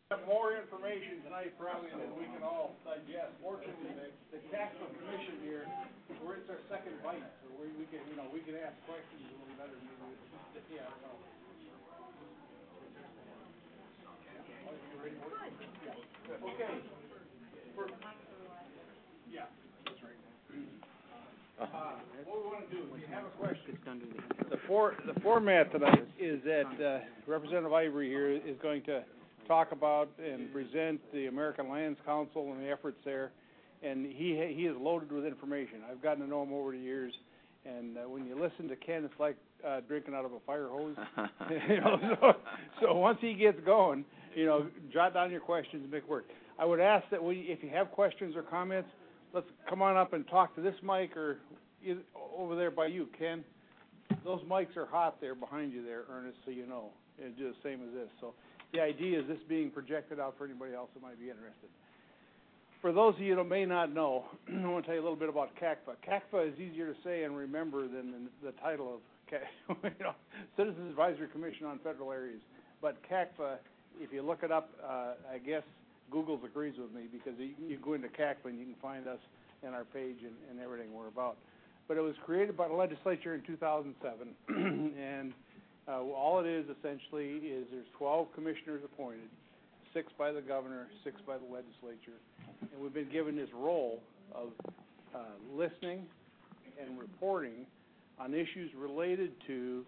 have more information tonight probably than we can all digest. Fortunately, the Capital Commission here, it's our second bite, so we can ask questions a little better than we would. Yeah. Okay. Yeah, that's right. What we want to do, if you have a question, the format tonight is that Representative Ivory here is going to talk about and present the American Lands Council and the efforts there, and he is loaded with information. I've gotten to know him over the years, and when you listen to Ken, it's like drinking out of a fire hose. So once he gets going, jot down your questions and make it work. I would ask that if you have questions or comments, let's come on up and talk to this mic or over there by you, Ken. Those mics are hot there behind you there, Ernest, so you know. It's just the same as this. So the idea is this being projected out for anybody else that might be interested. For those of you that may not know, I want to tell you a little bit about CACFA. CACFA is easier to say and remember than the title of Citizens Advisory Commission on Federal Areas. But CACFA, if you look it up, I guess Google agrees with me because you go into CACFA and you can find us and our page and everything we're about. But it was created by the legislature in 2007, and all it is essentially is there's 12 commissioners appointed, 6 by the governor, 6 by the legislature, and we've been given this role of listening and reporting on issues related to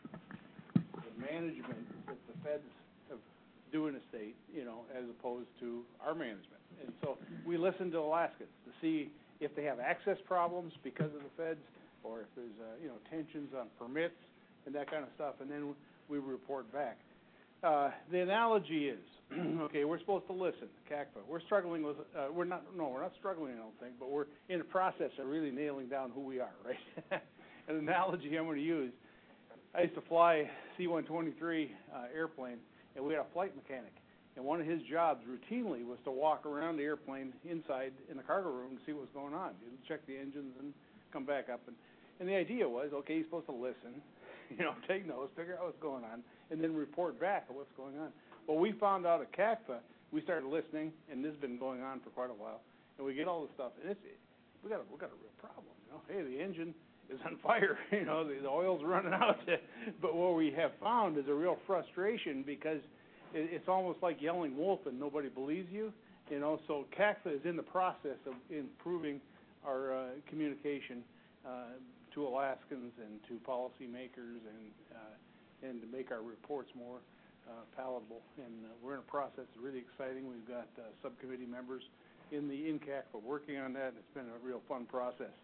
the management that the feds have do in a state, as opposed to our management. And so we listen to Alaskans to see if they have access problems because of the feds, or if there's tensions on permits and that kind of stuff, and then we report back. The analogy is, okay, we're supposed to listen, CACFA. We're struggling with, we're not struggling, I don't think, but we're in the process of really nailing down who we are, right? An analogy I'm going to use, I used to fly C-123 airplane, and we had a flight mechanic. And one of his jobs routinely was to walk around the airplane inside in the cargo room to see what was going on. He'd check the engines and come back up. And the idea was, okay, he's supposed to listen, take notes, figure out what's going on, and then report back on what's going on. Well, we found out at CACFA, we started listening, and this has been going on for quite a while, and we get all this stuff, and we got a real problem. Hey, the engine is on fire, the oil's running out. But what we have found is a real frustration because it's almost like yelling wolf and nobody believes you, So CACFA is in the process of improving our communication to Alaskans and to policymakers and to make our reports more palatable. And we're in a process that's really exciting. We've got subcommittee members in CACFA working on that. It's been a real fun process.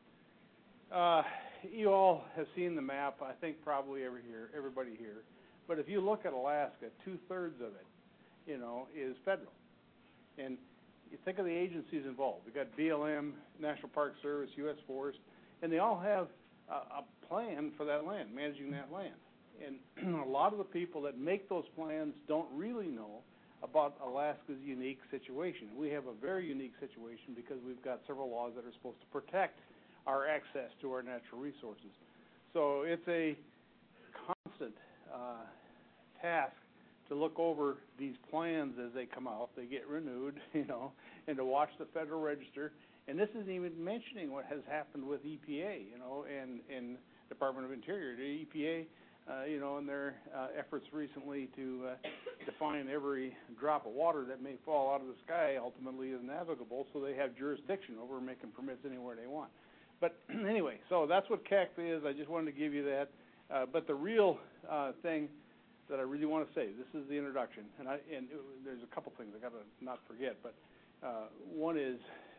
You all have seen the map, I think probably everybody here. But if you look at Alaska, 2/3 of it, is federal. And you think of the agencies involved. We've got BLM, National Park Service, U.S. Forest, and they all have a plan for that land, managing that land. And a lot of the people that make those plans don't really know about Alaska's unique situation. We have a very unique situation because we've got several laws that are supposed to protect our access to our natural resources. So it's a constant task to look over these plans as they come out. They get renewed, and to watch the Federal Register. And this isn't even mentioning what has happened with EPA, and Department of Interior. The EPA, in their efforts recently to define every drop of water that may fall out of the sky ultimately is navigable, so they have jurisdiction over making permits anywhere they want. But anyway, so that's what CACFA is. I just wanted to give you that. But the real thing that I really want to say, this is the introduction, and there's a couple things I got to not forget. But one is,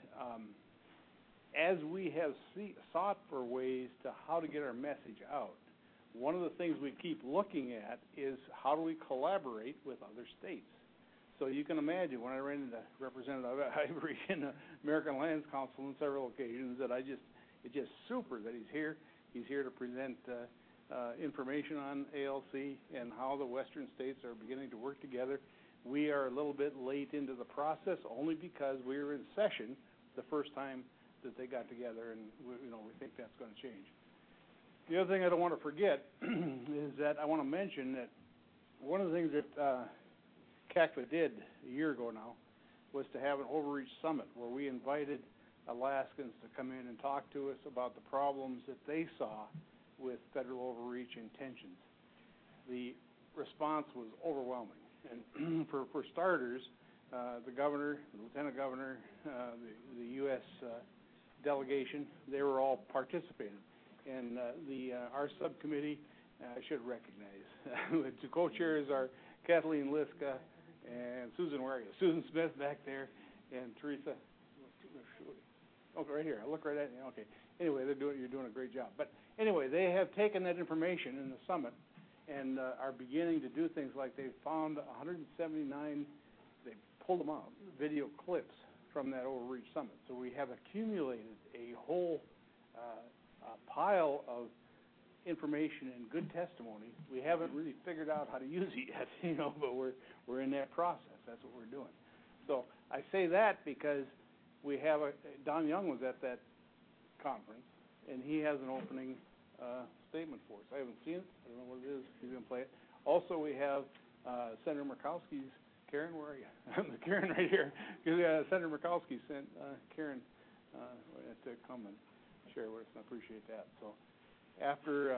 as we have sought for ways to how to get our message out, one of the things we keep looking at is how do we collaborate with other states. So you can imagine when I ran into Representative Ivory in the American Lands Council on several occasions that it's just super that he's here. He's here to present information on ALC and how the western states are beginning to work together. We are a little bit late into the process only because we were in session the first time that they got together, and we think that's going to change. The other thing I don't want to forget is that I want to mention that one of the things that CACFA did a year ago now was to have an overreach summit where we invited Alaskans to come in and talk to us about the problems that they saw with federal overreach intentions. The response was overwhelming. And for starters, the governor, the lieutenant governor, the U.S. Delegation, they were all participating. And our subcommittee, I should recognize, the co-chairs are Kathleen Liska and Susan, where are you? Susan Smith back there, and Teresa. Oh, right here. I look right at you. Okay. Anyway, you're doing a great job. But anyway, they have taken that information in the summit and are beginning to do things like they found 179. They pulled them out, video clips from that overreach summit. So we have accumulated a whole pile of information and good testimony. We haven't really figured out how to use it yet, but we're in that process. That's what we're doing. So I say that because we have Don Young was at that conference, and he has an opening statement for us. I haven't seen it. I don't know what it is. He's going to play it. Also, we have Senator Murkowski's. Karen, where are you? Karen right here. Senator Murkowski sent Karen to come and share with us, and I appreciate that. So after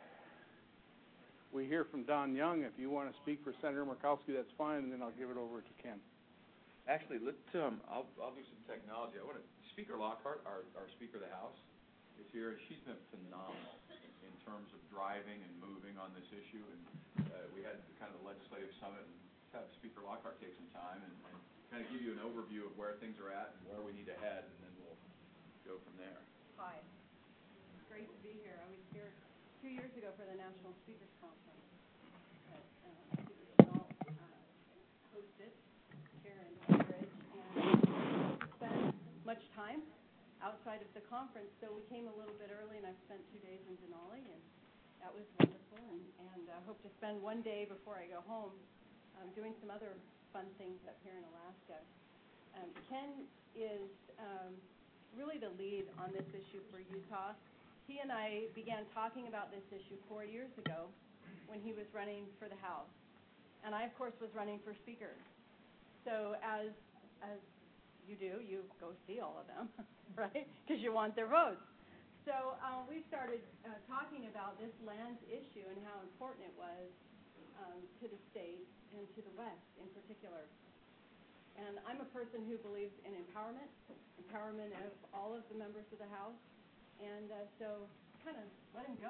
we hear from Don Young, if you want to speak for Senator Murkowski, that's fine, and then I'll give it over to Ken. Actually, I'll do some technology. Speaker Lockhart, our Speaker of the House, is here. She's been phenomenal in terms of driving and moving on this issue. And we had kind of the legislative summit, and have Speaker Lockhart take some time and kind of give you an overview of where things are at and where we need to head, and then we'll go from there. Hi. It's great to be here. I was here 2 years ago for the National Speakers Conference that Speaker Chennault hosted here in Anchorage, and we spent much time outside of the conference, so we came a little bit early, and I spent 2 days in Denali, and that was wonderful, and I hope to spend one day before I go home doing some other fun things up here in Alaska. Ken is really the lead on this issue for Utah. He and I began talking about this issue 4 years ago when he was running for the House. And I, of course, was running for Speaker. So as you do, you go see all of them, right? Because you want their votes. So we started talking about this lands issue and how important it was to the state and to the West in particular. And I'm a person who believes in empowerment of all of the members of the House, and so kind of let him go.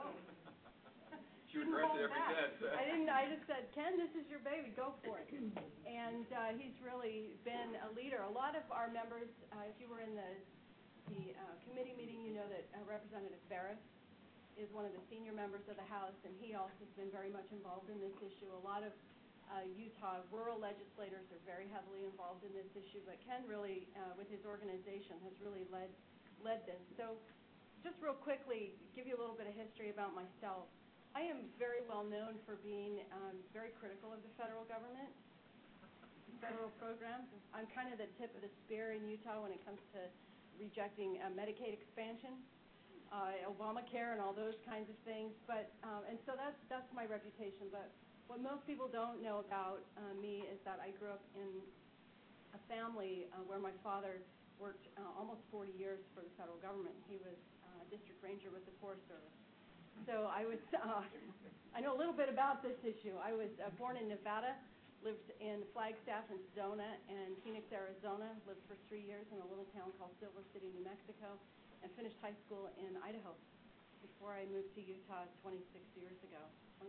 She regrets it every day. I just said, Ken, this is your baby, go for it. And he's really been a leader. A lot of our members, if you were in the committee meeting, you know that Representative Ferris is one of the senior members of the House, and he also has been very much involved in this issue. A lot of Utah rural legislators are very heavily involved in this issue, but Ken really, with his organization, has really led this. So just real quickly, give you a little bit of history about myself. I am very well known for being very critical of the federal government, federal programs. I'm kind of the tip of the spear in Utah when it comes to rejecting Medicaid expansion. Obamacare and all those kinds of things, but and so that's my reputation. But what most people don't know about me is that I grew up in a family where my father worked almost 40 years for the federal government. He was a district ranger with the Forest Service. So I know a little bit about this issue. I was born in Nevada, lived in Flagstaff and Sedona, and Phoenix, Arizona. Lived for 3 years in a little town called Silver City, New Mexico, and finished high school in Idaho before I moved to Utah 27 years ago.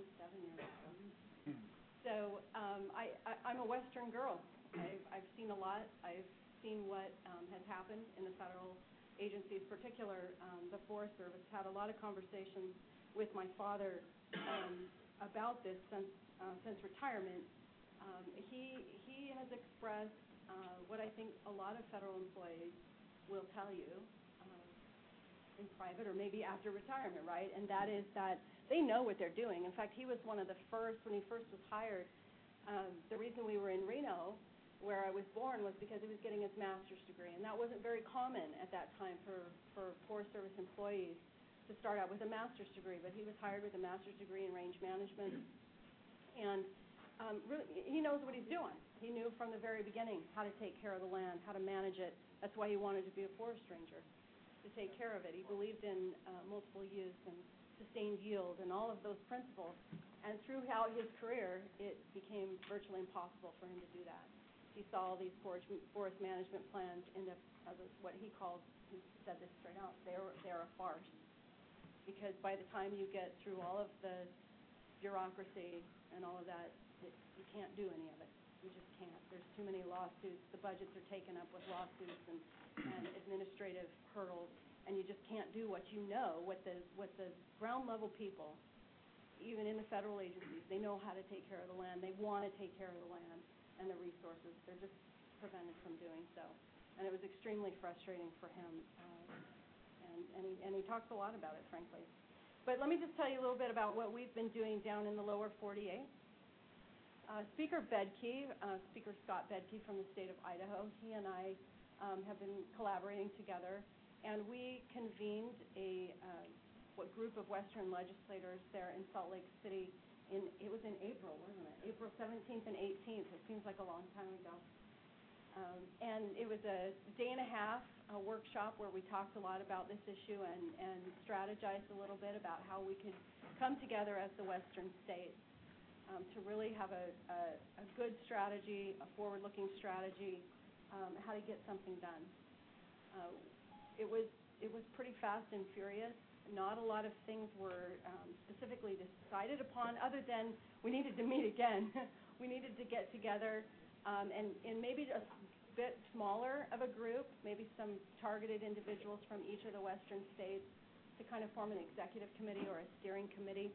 So I'm a Western girl. I've seen a lot. I've seen what has happened in the federal agencies, particular the Forest Service. Had a lot of conversations with my father about this since retirement. He has expressed what I think a lot of federal employees will tell you in private or maybe after retirement, right? And that is that they know what they're doing. In fact, he was one of the first, when he first was hired, the reason we were in Reno, where I was born, was because he was getting his master's degree. And that wasn't very common at that time for Forest Service employees to start out with a master's degree. But he was hired with a master's degree in range management. And really, he knows what he's doing. He knew from the very beginning how to take care of the land, how to manage it. That's why he wanted to be a forest ranger, to take care of it. He believed in multiple use and sustained yield and all of those principles. And throughout his career, it became virtually impossible for him to do that. He saw all these forest management plans end up as what he called, he said this straight out, they're a farce. Because by the time you get through all of the bureaucracy and all of that, you can't do any of it. You just can't. There's too many lawsuits. The budgets are taken up with lawsuits and administrative hurdles, and you just can't do what you know, what the ground level people, even in the federal agencies, they know how to take care of the land. They want to take care of the land and the resources. They're just prevented from doing so. And it was extremely frustrating for him, and he talks a lot about it, frankly. But let me just tell you a little bit about what we've been doing down in the lower 48. Speaker Bedke, Speaker Scott Bedke from the state of Idaho, he and I have been collaborating together, and we convened a group of Western legislators there in Salt Lake City. It was in April, wasn't it? April 17th and 18th. It seems like a long time ago. And it was a day and a half workshop where we talked a lot about this issue and strategized a little bit about how we could come together as the Western states. To really have a good strategy, a forward-looking strategy, how to get something done. It was pretty fast and furious. Not a lot of things were specifically decided upon, other than we needed to meet again. We needed to get together and maybe a bit smaller of a group, maybe some targeted individuals from each of the Western states, to kind of form an executive committee or a steering committee.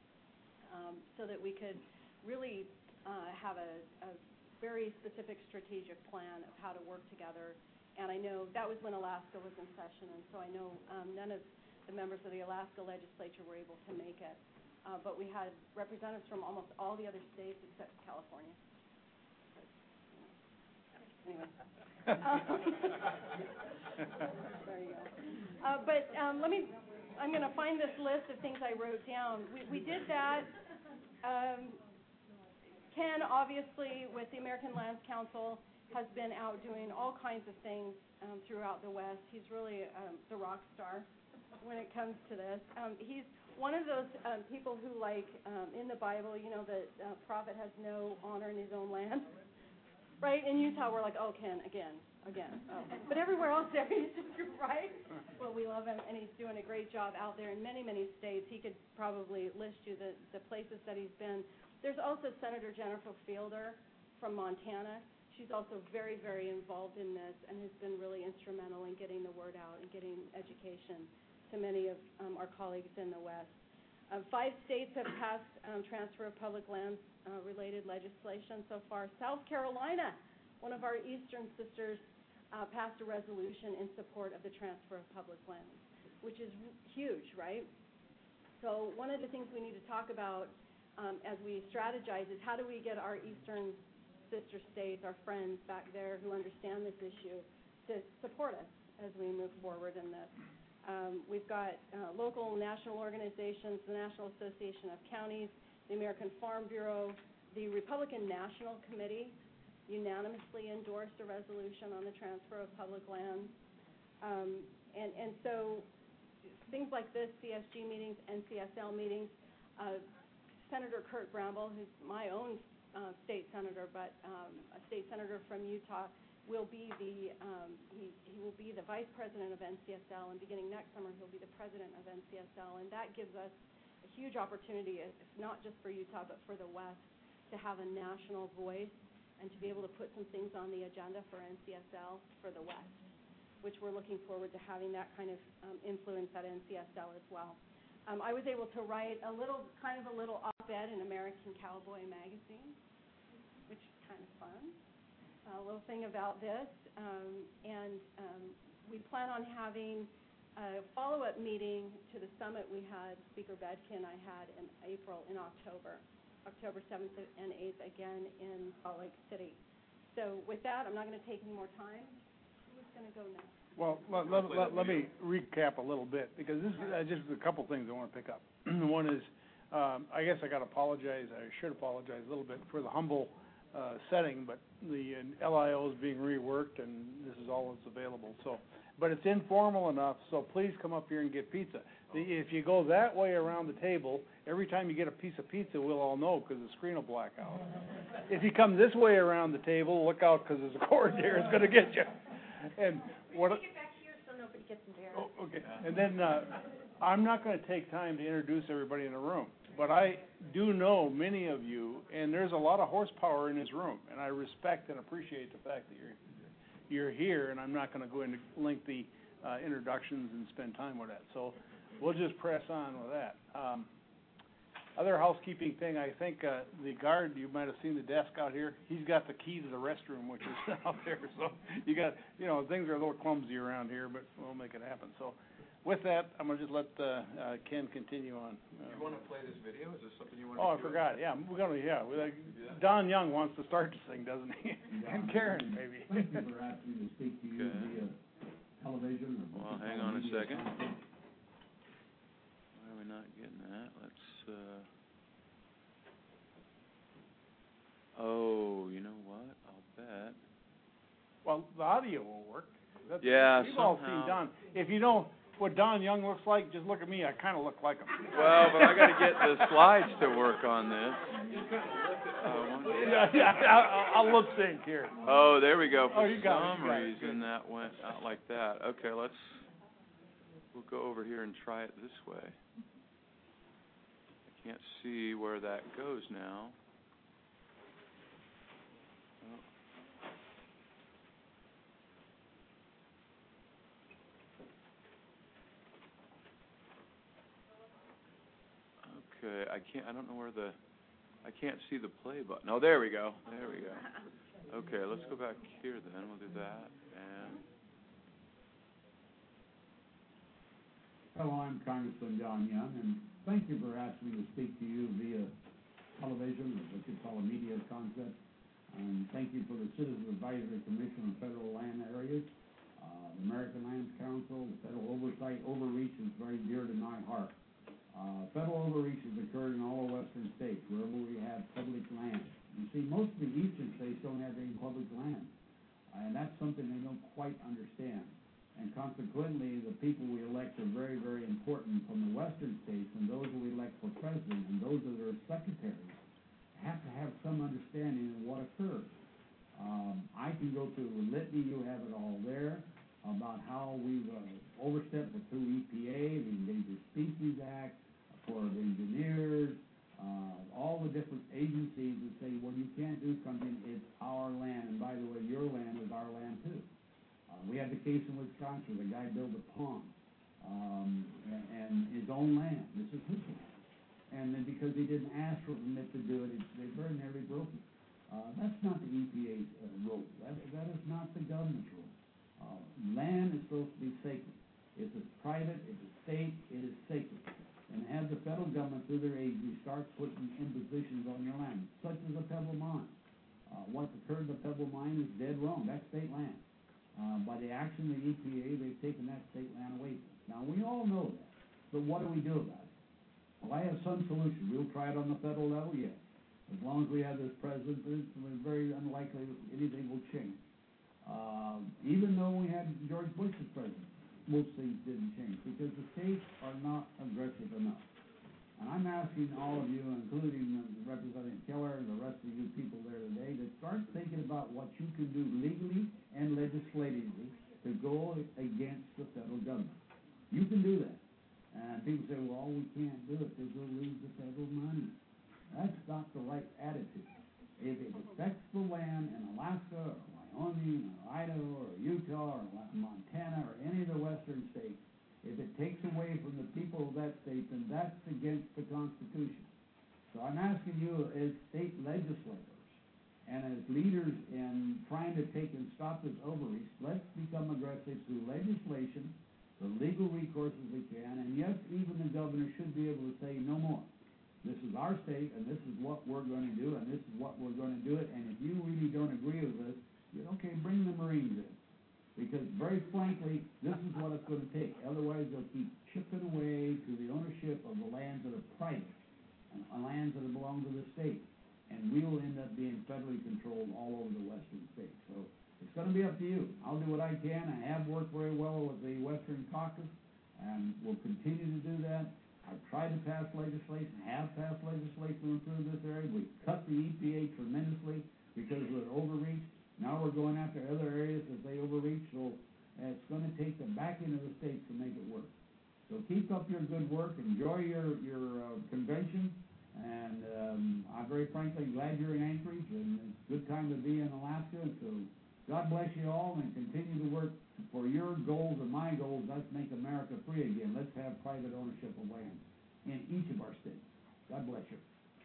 So that we could really have a very specific strategic plan of how to work together. And I know that was when Alaska was in session, and so I know none of the members of the Alaska legislature were able to make it. But we had representatives from almost all the other states except California. But, anyway. There you go. But I'm going to find this list of things I wrote down. We did that. Ken, obviously, with the American Lands Council, has been out doing all kinds of things throughout the West. He's really the rock star when it comes to this. He's one of those people who, like in the Bible, you know, the prophet has no honor in his own land. Right? In Utah, we're like, oh, Ken, again. Oh. But everywhere else there, he's just, right? Well, we love him, and he's doing a great job out there in many, many states. He could probably list you the places that he's been. There's also Senator Jennifer Fielder from Montana. She's also very, very involved in this and has been really instrumental in getting the word out and getting education to many of our colleagues in the West. 5 states have passed transfer of public lands related legislation so far. South Carolina, one of our eastern sisters, passed a resolution in support of the transfer of public lands, which is huge, right? So one of the things we need to talk about as we strategize is how do we get our eastern sister states, our friends back there who understand this issue, to support us as we move forward in this. We've got local and national organizations, the National Association of Counties, the American Farm Bureau, the Republican National Committee unanimously endorsed a resolution on the transfer of public lands. And so things like this, CSG meetings, NCSL meetings, Senator Kurt Bramble, who's my own state senator, but a state senator from Utah, will be he will be the vice president of NCSL, and beginning next summer he'll be the president of NCSL, and that gives us a huge opportunity, not just for Utah but for the West, to have a national voice and to be able to put some things on the agenda for NCSL for the West, which we're looking forward to having that kind of influence at NCSL as well. I was able to write a little op-ed in American Cowboy magazine, which is kind of fun. A little thing about this, and we plan on having a follow-up meeting to the summit we had, Speaker Bedke and I had in October 7th and 8th, again in Salt Lake City. So with that, I'm not going to take any more time. Who's going to go next? Well, let me recap a little bit, because this is just a couple things I want to pick up. One is I guess I gotta apologize, I should apologize a little bit for the humble, setting, but the LIO is being reworked and this is all that's available, so. But it's informal enough, so please come up here and get pizza. If you go that way around the table, every time you get a piece of pizza, we'll all know, because the screen will black out. If you come this way around the table, look out, because there's a cord there, it's gonna get you. And what? Get back here so nobody gets embarrassed. Oh, okay. And then, I'm not gonna take time to introduce everybody in the room, but I do know many of you, and there's a lot of horsepower in this room, and I respect and appreciate the fact that you're here, and I'm not gonna go into lengthy, introductions and spend time with that, so we'll just press on with that. Other housekeeping thing, I think, the guard, you might have seen the desk out here, he's got the key to the restroom, which is out there, so you got, things are a little clumsy around here, but we'll make it happen, so. With that, I'm gonna just let, Ken continue on. You wanna play this video? Is this something you wanna Oh, I do? forgot, yeah, Don Young wants to start this thing, doesn't he? And Karen, maybe. Thank you for asking me to speak to you via television or. Well, hang on a second. Why are we not getting that? Let's, oh, you know what? I'll bet. Well, the audio will work. Yeah, We've all somehow. seen Don. If you know what Don Young looks like, just look at me, I kinda look like him. Well, but I gotta get the slides to work on this. I'll lip sync here. Oh, there we go. Oh, For you got it, some you got it. reason, that went out like that. Okay, we'll go over here and try it this way. I can't see where that goes now. Okay, I don't know where I can't see the play button. Oh, there we go. Okay, let's go back here then. We'll do that. And Hello, I'm Congressman Don Young, and thank you for asking me to speak to you via television, or what you call a media concept. And thank you for the Citizens Advisory Commission on Federal Land Areas, the American Lands Council, the federal oversight. Overreach is very dear to my heart. Federal overreach has occurred in all the western states, wherever we have public land. You see, most of the eastern states don't have any public land, and that's something they don't quite understand. And consequently, the people we elect are very, very important from the western states, and those we elect for president and those that are secretaries have to have some understanding of what occurs. I can go through the litany, you have it all there, about how we've overstepped through EPA, the Endangered Species Act, Corps of Engineers, all the different agencies that say, well, you can't do something, it's our land, and by the way, your land is our land too. We had the case in Wisconsin, the guy built a pond, and his own land, this is his land. And then because he didn't ask for a permit to do it, they very nearly broke it. That's not the EPA's role, that is not the government's role. Land is supposed to be sacred. If it's private, if it's state, it is sacred. And have the federal government through their agencies start putting impositions on your land, such as the Pebble Mine. What occurred in the Pebble Mine is dead wrong. That's state land. By the action of the EPA, they've taken that state land away from us. Now, we all know that, but what do we do about it? Well, I have some solution. We'll try it on the federal level, yes. As long as we have this president, it's very unlikely anything will change. Even though we had George Bush as president, most things didn't change because the states are not aggressive enough. And I'm asking all of you, including Representative Keller and the rest of you people there today, to start thinking about what you can do legally and legislatively to go against the federal government. You can do that. And people say, well, we can't do it because we'll lose the federal money. That's not the right attitude. If it affects the land in Alaska or Wyoming or Idaho or Utah or Montana or any of the western states, if it takes away from the people of that state, then that's against the Constitution. So I'm asking you as state legislators and as leaders in trying to take and stop this overreach, let's become aggressive through legislation, the legal recourses we can, and yes, even the governor should be able to say no more. This is our state, and this is what we're going to do, and this is what we're going to do it, and if you really don't agree with this, okay, bring the Marines in. Because very frankly, this is what it's going to take. Otherwise, they'll keep chipping away to the ownership of the lands that are private. lands that belong to the state. And we will end up being federally controlled all over the western states. So it's going to be up to you. I'll do what I can. I have worked very well with the Western Caucus, and will continue to do that. I've tried to pass legislation, have passed legislation to improve this area. We've cut the EPA tremendously because of their overreach. Now we're going after other areas that they overreach, so it's going to take the backing of the states to make it work. So keep up your good work. Enjoy your convention. And I'm very frankly glad you're in Anchorage, and it's a good time to be in Alaska. So God bless you all, and continue to work for your goals and my goals. Let's make America free again. Let's have private ownership of land in each of our states. God bless you.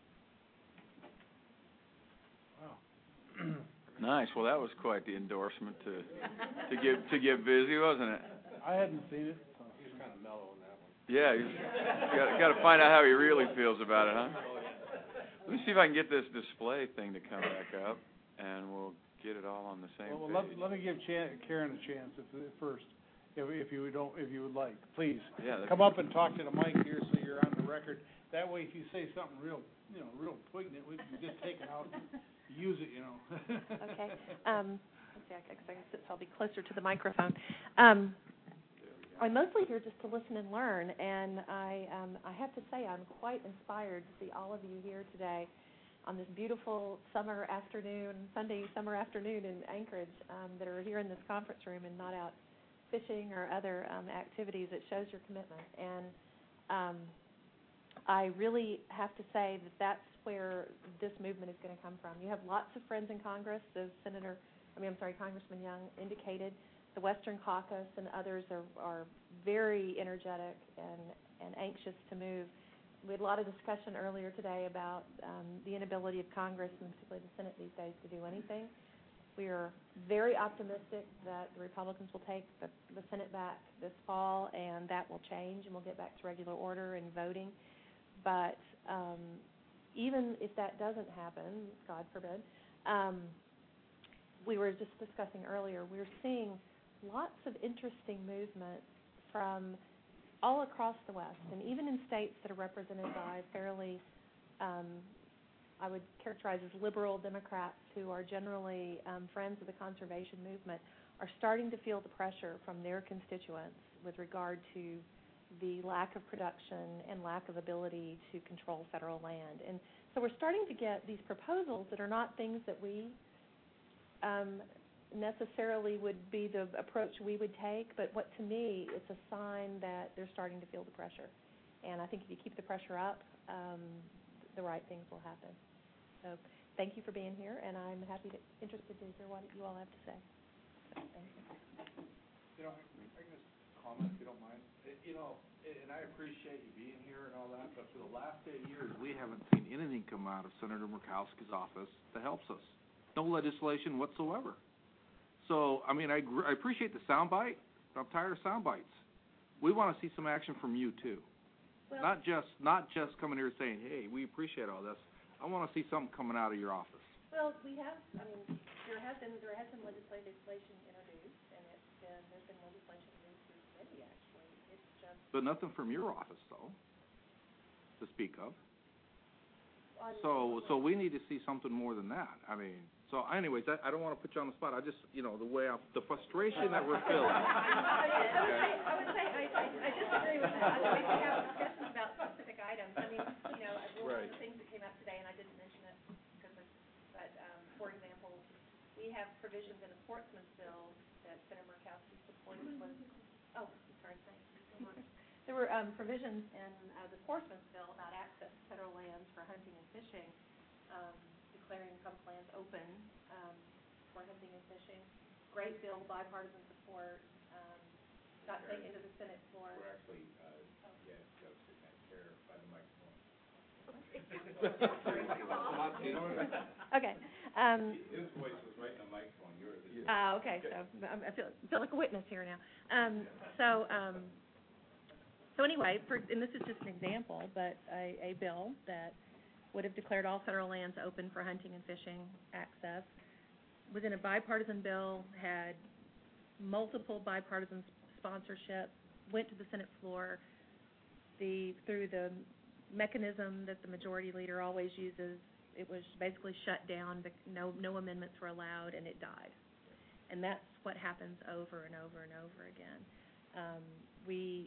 Wow. Nice. Well, that was quite the endorsement to get busy, wasn't it? I hadn't seen it. He was kind of mellow on that one. Yeah, you got to find out how he really feels about it, huh? Let me see if I can get this display thing to come back up, and we'll get it all on the same Well, page. let me give Karen a chance first, if you would like, please. Yeah, Come up and talk to the mic here so you're on the record. That way, if you say something real poignant, we can just take it out and use it, Okay. Let's see, I guess I'll be closer to the microphone. I'm mostly here just to listen and learn, and I have to say I'm quite inspired to see all of you here today on this beautiful Sunday summer afternoon in Anchorage, that are here in this conference room and not out fishing or other activities. It shows your commitment, and I really have to say that that's where this movement is going to come from. You have lots of friends in Congress, as Congressman Young indicated. The Western Caucus and others are very energetic and anxious to move. We had a lot of discussion earlier today about the inability of Congress, and particularly the Senate these days, to do anything. We are very optimistic that the Republicans will take the Senate back this fall, and that will change, and we'll get back to regular order and voting. But even if that doesn't happen, God forbid, we were just discussing earlier, we're seeing lots of interesting movement from all across the West, and even in states that are represented by fairly, I would characterize as liberal Democrats who are generally friends of the conservation movement, are starting to feel the pressure from their constituents with regard to the lack of production and lack of ability to control federal land. And so we're starting to get these proposals that are not things that we necessarily would be the approach we would take, but what to me it's a sign that they're starting to feel the pressure. And I think if you keep the pressure up, the right things will happen. So thank you for being here, and I'm interested to hear what you all have to say. So, thank you. I can just comment if you don't mind. And I appreciate you being here and all that, but for the last 8 years, we haven't seen anything come out of Senator Murkowski's office that helps us. No legislation whatsoever. So, I appreciate the soundbite, but I'm tired of sound bites. We want to see some action from you too. Well, not just coming here saying, hey, we appreciate all this. I want to see something coming out of your office. Well, we have. There has been legislation introduced, and there's been legislation moved through committee. Actually, it's just. But nothing from your office, though, to speak of. So we need to see something more than that. So anyways, I don't want to put you on the spot. I just, the frustration that we're feeling. I would say I disagree with that. We can have discussions about specific items. One of the things that came up today, and I didn't mention it but for example, we have provisions in a sportsman's bill that Senator Murkowski supported. There were provisions in the sportsman's bill about access to federal lands for hunting and fishing, declaring public lands open for hunting and fishing. Great bill, bipartisan support. Got taken to the Senate floor. We're actually, Joe's sitting back there by the microphone. Okay. His voice was right in the microphone, yours is. Okay, so I feel like a witness here now. So anyway, and this is just an example, but a bill that would have declared all federal lands open for hunting and fishing access was in a bipartisan bill, had multiple bipartisan sponsorship, went to the Senate floor. Through the mechanism that the majority leader always uses. It was basically shut down, but no amendments were allowed, and it died. And that's what happens over and over and over again. We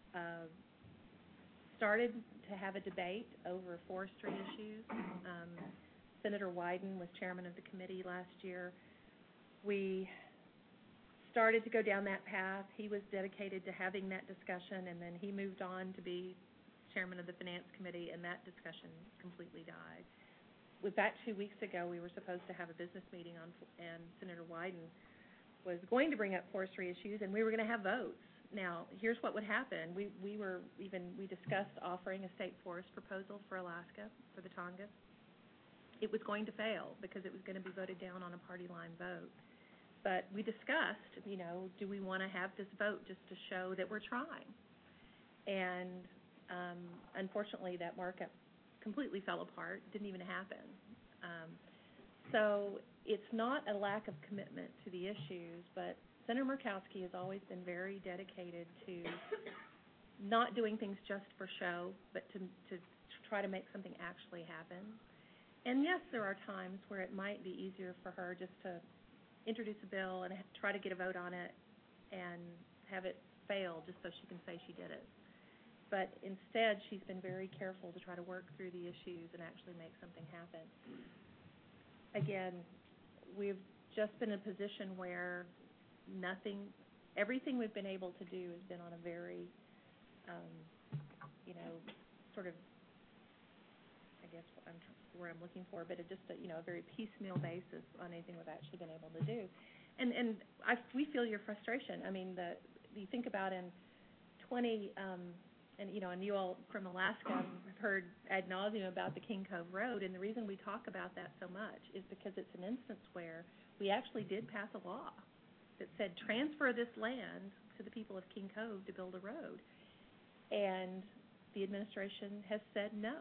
started to have a debate over forestry issues. Senator Wyden was chairman of the committee last year. We started to go down that path. He was dedicated to having that discussion, and then he moved on to be chairman of the finance committee, and that discussion completely died. With that 2 weeks ago, we were supposed to have a business meeting and Senator Wyden was going to bring up forestry issues, and we were going to have votes. Now, here's what would happen. We discussed offering a state forest proposal for Alaska, for the Tongass. It was going to fail because it was going to be voted down on a party line vote. But we discussed, do we want to have this vote just to show that we're trying? And unfortunately, that markup completely fell apart, didn't even happen. So it's not a lack of commitment to the issues, but Senator Murkowski has always been very dedicated to not doing things just for show, but to try to make something actually happen. And yes, there are times where it might be easier for her just to introduce a bill and try to get a vote on it and have it fail just so she can say she did it. But instead, she's been very careful to try to work through the issues and actually make something happen. Again, we've just been in a position where everything we've been able to do has been on a very, sort of, I guess where I'm looking for, but just a very piecemeal basis on anything we've actually been able to do. And we feel your frustration. I mean, you think about in 20, and you all from Alaska have heard ad nauseum about the King Cove Road, and the reason we talk about that so much is because it's an instance where we actually did pass a law that said transfer this land to the people of King Cove to build a road. And the administration has said no.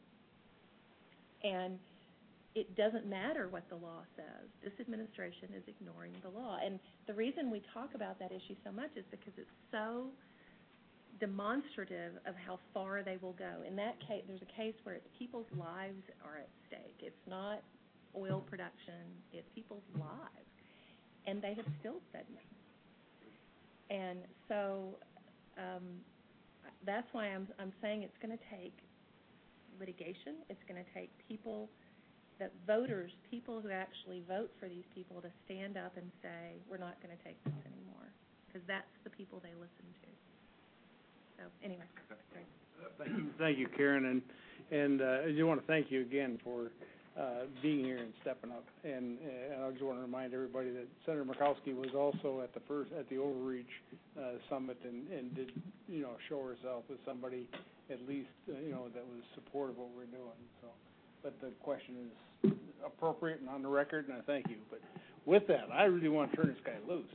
And it doesn't matter what the law says. This administration is ignoring the law. And the reason we talk about that issue so much is because it's so demonstrative of how far they will go. In that case, there's a case where it's people's lives are at stake. It's not oil production. It's people's lives. And they have still said no. And so that's why I'm saying it's going to take litigation. It's going to take people who actually vote for these people to stand up and say, we're not going to take this anymore, because that's the people they listen to. So anyway. Thank you, Karen, and I just want to thank you again for being here and stepping up. And I just want to remind everybody that Senator Murkowski was also at the Overreach Summit and did show herself as somebody at least that was supportive of what we're doing. So, but the question is appropriate and on the record, and I thank you. But with that, I really want to turn this guy loose.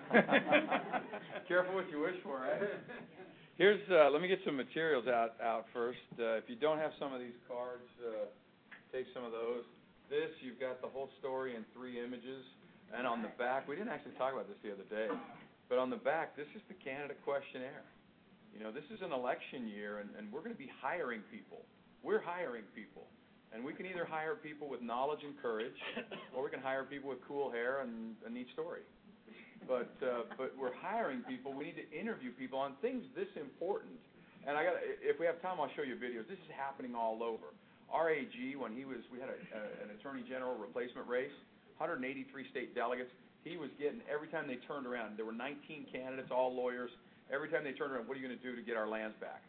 Careful what you wish for, right? Here's let me get some materials out first. If you don't have some of these cards, take some of those. You've got the whole story in 3 images, and on the back, we didn't actually talk about this the other day, but on the back, this is the candidate questionnaire. This is an election year, and we're going to be hiring people. We're hiring people, and we can either hire people with knowledge and courage, or we can hire people with cool hair and a neat story. But we're hiring people. We need to interview people on things this important. And if we have time, I'll show you videos. This is happening all over. RAG, we had an Attorney General replacement race, 183 state delegates. He was getting, every time they turned around, there were 19 candidates, all lawyers. Every time they turned around, what are you going to do to get our lands back?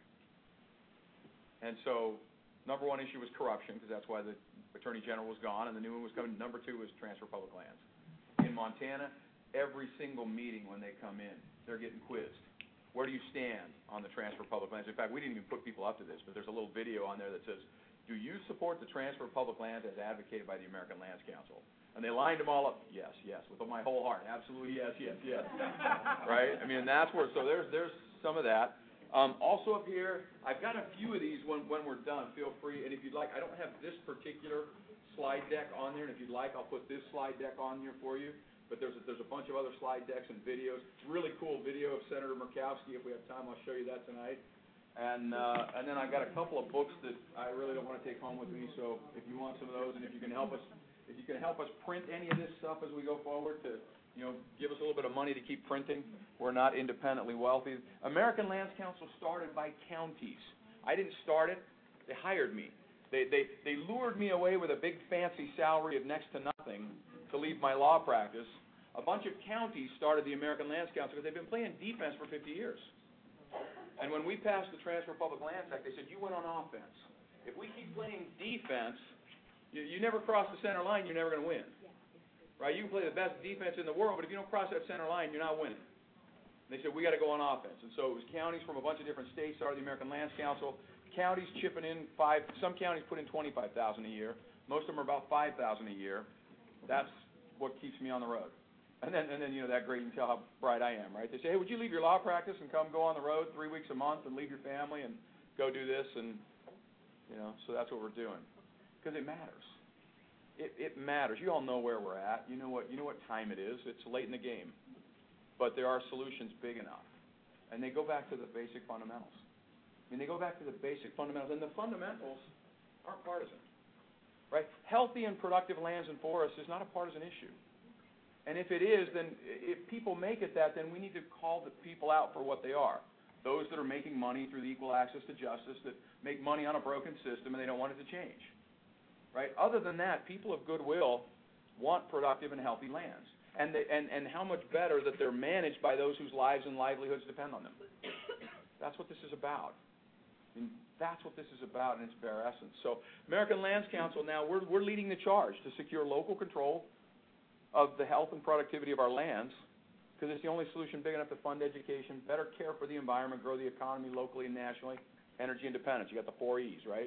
And so, number 1 issue was corruption, because that's why the Attorney General was gone, and the new one was coming. Number 2 was transfer public lands. In Montana, every single meeting when they come in, they're getting quizzed. Where do you stand on the transfer of public lands? In fact, we didn't even put people up to this, but there's a little video on there that says, do you support the transfer of public lands as advocated by the American Lands Council? And they lined them all up, yes, with my whole heart, absolutely yes. Right? I mean, that's where, so there's some of that. Also up here, I've got a few of these when we're done, feel free, and if you'd like, I don't have this particular slide deck on there, and if you'd like, I'll put this slide deck on here for you. But there's a bunch of other slide decks and videos. Really cool video of Senator Murkowski. If we have time, I'll show you that tonight. And then I got a couple of books that I really don't want to take home with me, so if you want some of those, and if you can help us print any of this stuff as we go forward to, give us a little bit of money to keep printing. We're not independently wealthy. American Lands Council started by counties. I didn't start it. They hired me. They lured me away with a big fancy salary of next to nothing to leave my law practice. A bunch of counties started the American Lands Council because they've been playing defense for 50 years. And when we passed the Transfer of Public Lands Act, they said, you went on offense. If we keep playing defense, you never cross the center line, you're never going to win. Right? You can play the best defense in the world, but if you don't cross that center line, you're not winning. And they said, we got to go on offense. And so it was counties from a bunch of different states started the American Lands Council. Counties chipping in some counties put in $25,000 a year. Most of them are about $5,000 a year. That's what keeps me on the road. And then that great, you can tell how bright I am, right? They say, hey, would you leave your law practice and come go on the road 3 weeks a month and leave your family and go do this? And, so that's what we're doing. Because it matters. It matters. You all know where we're at. You know what time it is. It's late in the game. But there are solutions big enough. And they go back to the basic fundamentals. They go back to the basic fundamentals. And the fundamentals aren't partisan. Right? Healthy and productive lands and forests is not a partisan issue. And if it is, then if people make it that, then we need to call the people out for what they are. Those that are making money through the equal access to justice, that make money on a broken system and they don't want it to change. Right? Other than that, people of goodwill want productive and healthy lands. And how much better that they're managed by those whose lives and livelihoods depend on them. That's what this is about. That's what this is about in its bare essence. So American Lands Council now, we're leading the charge to secure local control of the health and productivity of our lands, because it's the only solution big enough to fund education, better care for the environment, grow the economy locally and nationally, energy independence. You got the 4 E's, right?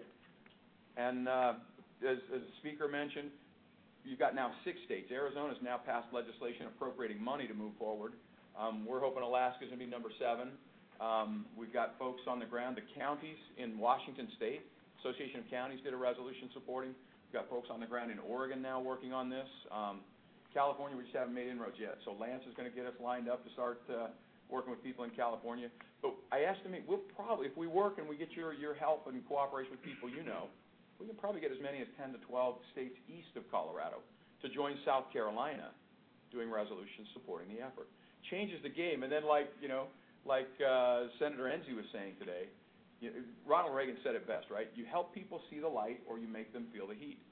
And as the speaker mentioned, you've got now 6 states. Arizona's now passed legislation appropriating money to move forward. We're hoping Alaska's going to be number 7. We've got folks on the ground. The counties in Washington State, Association of Counties, did a resolution supporting. We've got folks on the ground in Oregon now working on this. California, we just haven't made inroads yet. So Lance is going to get us lined up to start working with people in California. But I estimate we'll probably, if we work and we get your help and cooperation with people we can probably get as many as 10 to 12 states east of Colorado to join South Carolina doing resolutions supporting the effort. Changes the game. And then like Senator Enzi was saying today, Ronald Reagan said it best, right? You help people see the light or you make them feel the heat.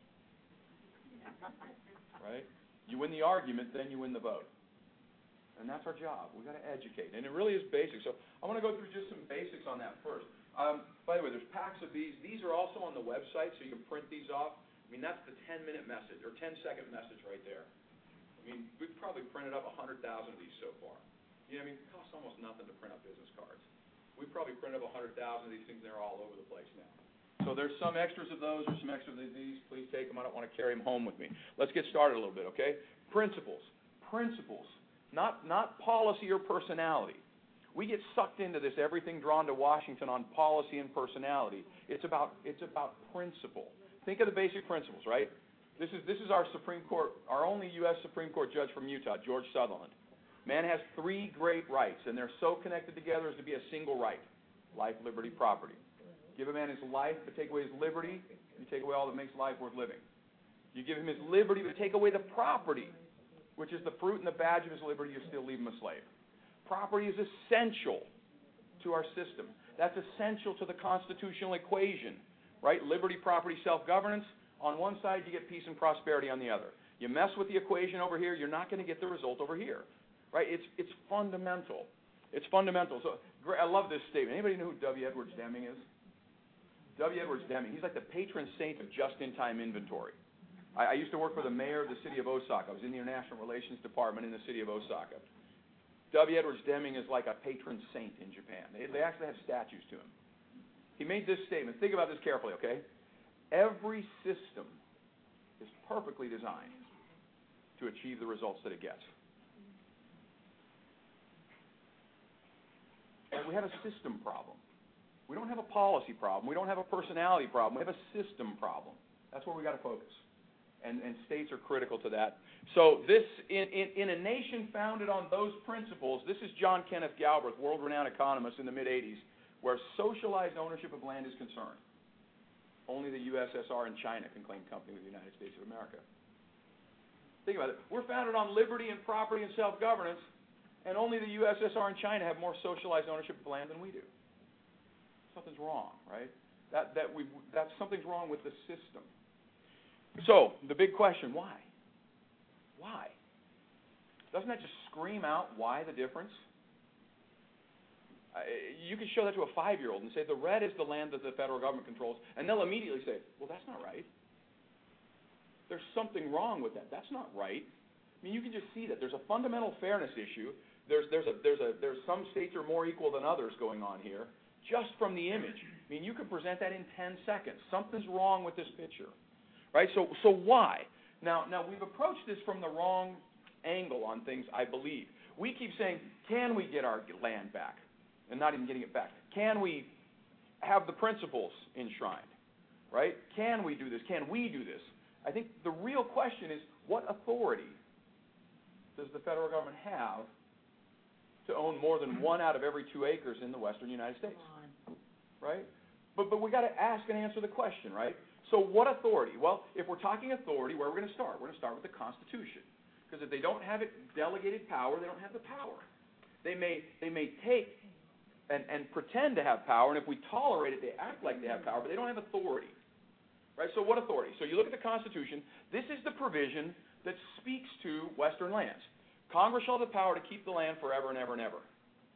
Right? You win the argument, then you win the vote. And that's our job. We've got to educate. And it really is basic. So I want to go through just some basics on that first. By the way, there's packs of these. These are also on the website, so you can print these off. That's the 10-minute message, or 10-second message right there. We've probably printed up 100,000 of these so far. It costs almost nothing to print up business cards. We've probably printed up 100,000 of these things. They're all over the place now. So there's some extras of those. There's some extras of these. Please take them. I don't want to carry them home with me. Let's get started a little bit, okay? Principles. Principles. Not policy or personality. We get sucked into this, everything drawn to Washington on policy and personality. It's about principle. Think of the basic principles, right? This is our Supreme Court, our only U.S. Supreme Court judge from Utah, George Sutherland. Man has 3 great rights, and they're so connected together as to be a single right: life, liberty, property. Give a man his life, but take away his liberty, you take away all that makes life worth living. You give him his liberty, but take away the property, which is the fruit and the badge of his liberty, you still leave him a slave. Property is essential to our system. That's essential to the constitutional equation, right? Liberty, property, self-governance. On one side, you get peace and prosperity on the other. You mess with the equation over here, you're not going to get the result over here, right? It's fundamental. It's fundamental. So I love this statement. Anybody know who W. Edwards Deming is? W. Edwards Deming. He's like the patron saint of just-in-time inventory. I used to work for the mayor of the city of Osaka. I was in the International Relations Department in the city of Osaka. W. Edwards Deming is like a patron saint in Japan. They actually have statues to him. He made this statement. Think about this carefully, okay? Every system is perfectly designed to achieve the results that it gets. And we have a system problem. We don't have a policy problem. We don't have a personality problem. We have a system problem. That's where we got to focus. And states are critical to that. So this, in a nation founded on those principles, this is John Kenneth Galbraith, world-renowned economist in the mid-'80s, where socialized ownership of land is concerned, only the USSR and China can claim company with the United States of America. Think about it. We're founded on liberty and property and self-governance, and only the USSR and China have more socialized ownership of land than we do. Something's wrong, right? Something's wrong with the system. So, the big question, why? Why? Doesn't that just scream out why the difference? You can show that to a 5-year-old and say, the red is the land that the federal government controls, and they'll immediately say, well, that's not right. There's something wrong with that. That's not right. I mean, you can just see that. There's a fundamental fairness issue. There's some states are more equal than others going on here, just from the image. I mean, you can present that in 10 seconds. Something's wrong with this picture, right? So why? Now we've approached this from the wrong angle on things, I believe. We keep saying, can we get our land back? And not even getting it back. Can we have the principles enshrined, right? Can we do this? Can we do this? I think the real question is, what authority does the federal government have to own more than 1 out of every 2 acres in the western United States? Right? But we got to ask and answer the question, right? So what authority? Well, if we're talking authority, where are we going to start? We're going to start with the Constitution. Because if they don't have it delegated power, they don't have the power. They may take and pretend to have power, and if we tolerate it, they act like they have power, but they don't have authority. Right? So what authority? So you look at the Constitution. This is the provision that speaks to Western lands. Congress shall have the power to keep the land forever and ever and ever.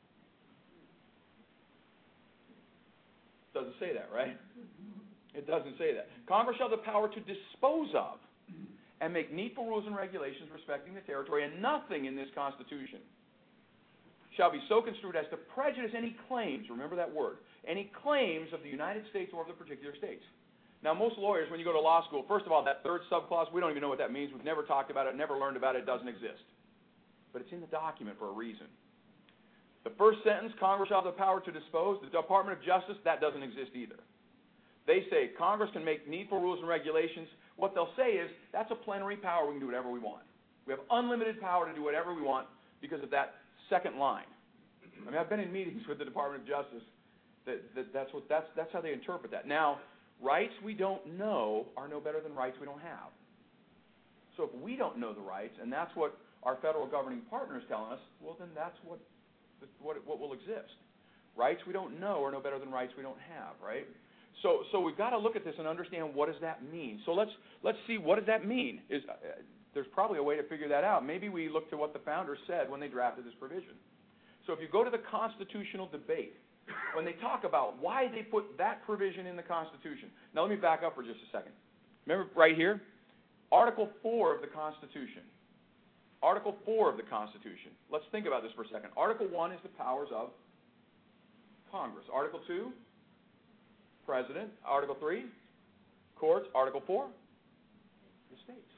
Doesn't say that, right? It doesn't say that. Congress shall have the power to dispose of and make needful rules and regulations respecting the territory, and nothing in this Constitution shall be so construed as to prejudice any claims, remember that word, any claims of the United States or of the particular states. Now, most lawyers, when you go to law school, first of all, that third subclause, we don't even know what that means. We've never talked about it, never learned about it. It doesn't exist. But it's in the document for a reason. The first sentence, Congress shall have the power to dispose. The Department of Justice, that doesn't exist either. They say Congress can make needful rules and regulations. What they'll say is, that's a plenary power. We can do whatever we want. We have unlimited power to do whatever we want because of that second line. I mean, I've been in meetings with the Department of Justice. That's how they interpret that. Now, rights we don't know are no better than rights we don't have. So if we don't know the rights, and that's what our federal governing partner is telling us, well, then that's what will exist. Rights we don't know are no better than rights we don't have, right? So we've got to look at this and understand, what does that mean? So let's see, what does that mean? There's probably a way to figure that out. Maybe we look to what the founders said when they drafted this provision. So if you go to the constitutional debate, when they talk about why they put that provision in the Constitution. Now let me back up for just a second. Remember right here? Article 4 of the Constitution. Article 4 of the Constitution. Let's think about this for a second. Article 1 is the powers of Congress. Article 2, President. Article 3, courts. Article 4, the states.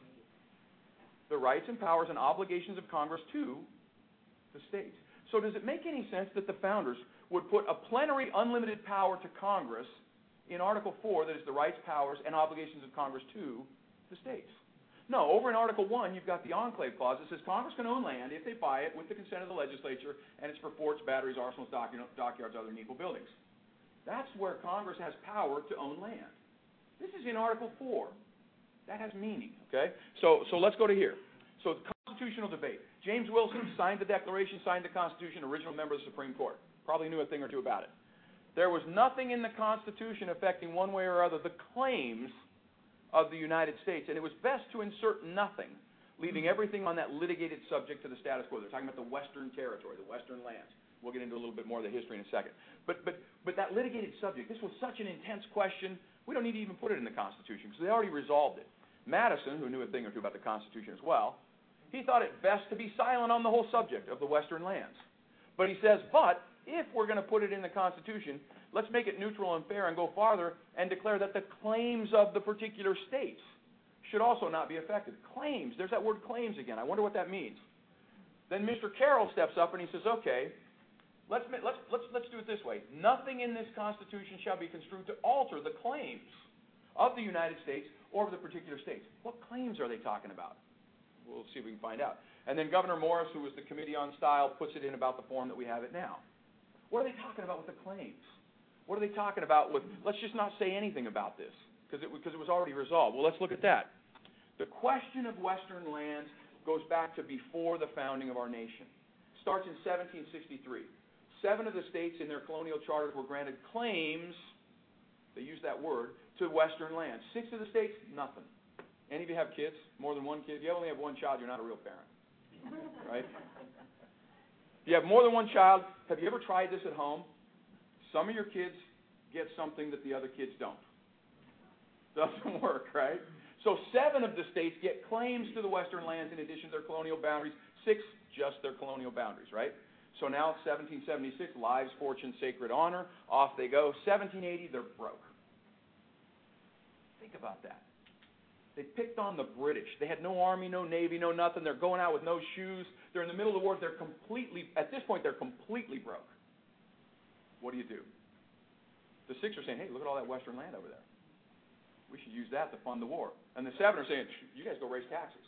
The rights and powers and obligations of Congress to the states. So does it make any sense that the founders would put a plenary unlimited power to Congress in Article 4, that is the rights, powers, and obligations of Congress to the states? No, over in Article 1, you've got the enclave clause that says Congress can own land if they buy it with the consent of the legislature, and it's for forts, batteries, arsenals, dockyards, other needful buildings. That's where Congress has power to own land. This is in Article 4. That has meaning, okay? So let's go to here. So the constitutional debate. James Wilson signed the Declaration, signed the Constitution, original member of the Supreme Court. Probably knew a thing or two about it. There was nothing in the Constitution affecting one way or other the claims of the United States, and it was best to insert nothing, leaving everything on that litigated subject to the status quo. They're talking about the Western territory, the Western lands. We'll get into a little bit more of the history in a second. But that litigated subject, this was such an intense question, we don't need to even put it in the Constitution because they already resolved it. Madison, who knew a thing or two about the Constitution as well, he thought it best to be silent on the whole subject of the Western lands. But he says, but if we're going to put it in the Constitution, let's make it neutral and fair and go farther and declare that the claims of the particular states should also not be affected. Claims, there's that word claims again. I wonder what that means. Then Mr. Carroll steps up and he says, okay, let's do it this way. Nothing in this Constitution shall be construed to alter the claims of the United States or of the particular states. What claims are they talking about? We'll see if we can find out. And then Governor Morris, who was the Committee on Style, puts it in about the form that we have it now. What are they talking about with the claims? What are they talking about with, let's just not say anything about this, because it was already resolved. Well, let's look at that. The question of Western lands goes back to before the founding of our nation. Starts in 1763. 7 of the states in their colonial charters were granted claims, they use that word, to Western lands. 6 of the states, nothing. Any of you have kids? More than one kid? If you only have one child, you're not a real parent. Right? If you have more than one child, have you ever tried this at home? Some of your kids get something that the other kids don't. Doesn't work, right? So 7 of the states get claims to the Western lands in addition to their colonial boundaries. 6, just their colonial boundaries, right? So now 1776, lives, fortune, sacred honor, off they go. 1780, they're broke. Think about that. They picked on the British. They had no army, no navy, no nothing. They're going out with no shoes. They're in the middle of the war. At this point, they're completely broke. What do? The 6 are saying, hey, look at all that Western land over there. We should use that to fund the war. And the 7 are saying, you guys go raise taxes.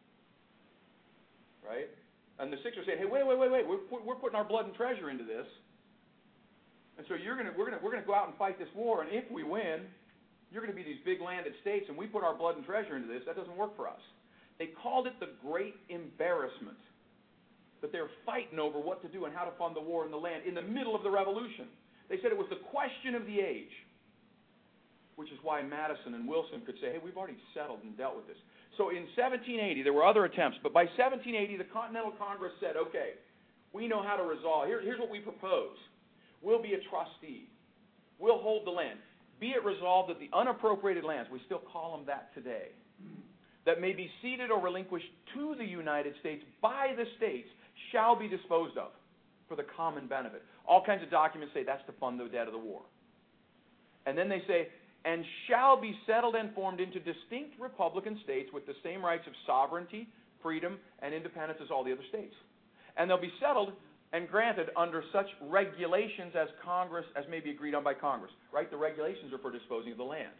Right? And the 6 are saying, hey, wait, we're putting our blood and treasure into this. And so we're gonna go out and fight this war, and if we win, you're going to be these big landed states, and we put our blood and treasure into this. That doesn't work for us. They called it the Great Embarrassment, that they were fighting over what to do and how to fund the war in the land in the middle of the Revolution. They said it was the question of the age, which is why Madison and Wilson could say, hey, we've already settled and dealt with this. So in 1780, there were other attempts, but by 1780, the Continental Congress said, okay, we know how to resolve. Here's what we propose. We'll be a trustee. We'll hold the land. Be it resolved that the unappropriated lands, we still call them that today, that may be ceded or relinquished to the United States by the states shall be disposed of for the common benefit. All kinds of documents say that's to fund the debt of the war. And then they say, and shall be settled and formed into distinct republican states with the same rights of sovereignty, freedom, and independence as all the other states. And they'll be settled and granted under such regulations as may be agreed on by Congress. Right? The regulations are for disposing of the land.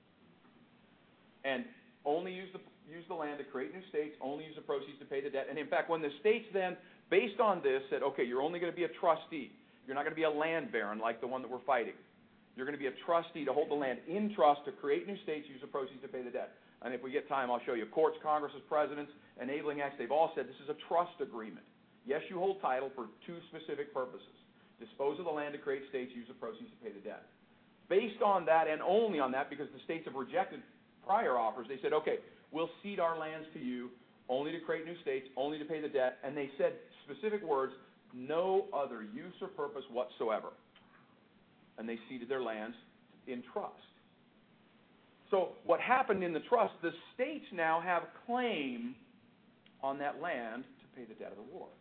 And only use the land to create new states, only use the proceeds to pay the debt. And in fact, when the states then, based on this, said, okay, you're only going to be a trustee. You're not going to be a land baron like the one that we're fighting. You're going to be a trustee to hold the land in trust to create new states, use the proceeds to pay the debt. And if we get time, I'll show you. Courts, Congresses, presidents, enabling acts, they've all said this is a trust agreement. Yes, you hold title for 2 specific purposes. Dispose of the land to create states, use the proceeds to pay the debt. Based on that, and only on that, because the states have rejected prior offers, they said, okay, we'll cede our lands to you only to create new states, only to pay the debt. And they said specific words, no other use or purpose whatsoever. And they ceded their lands in trust. So what happened in the trust, the states now have claim on that land to pay the debt of the war.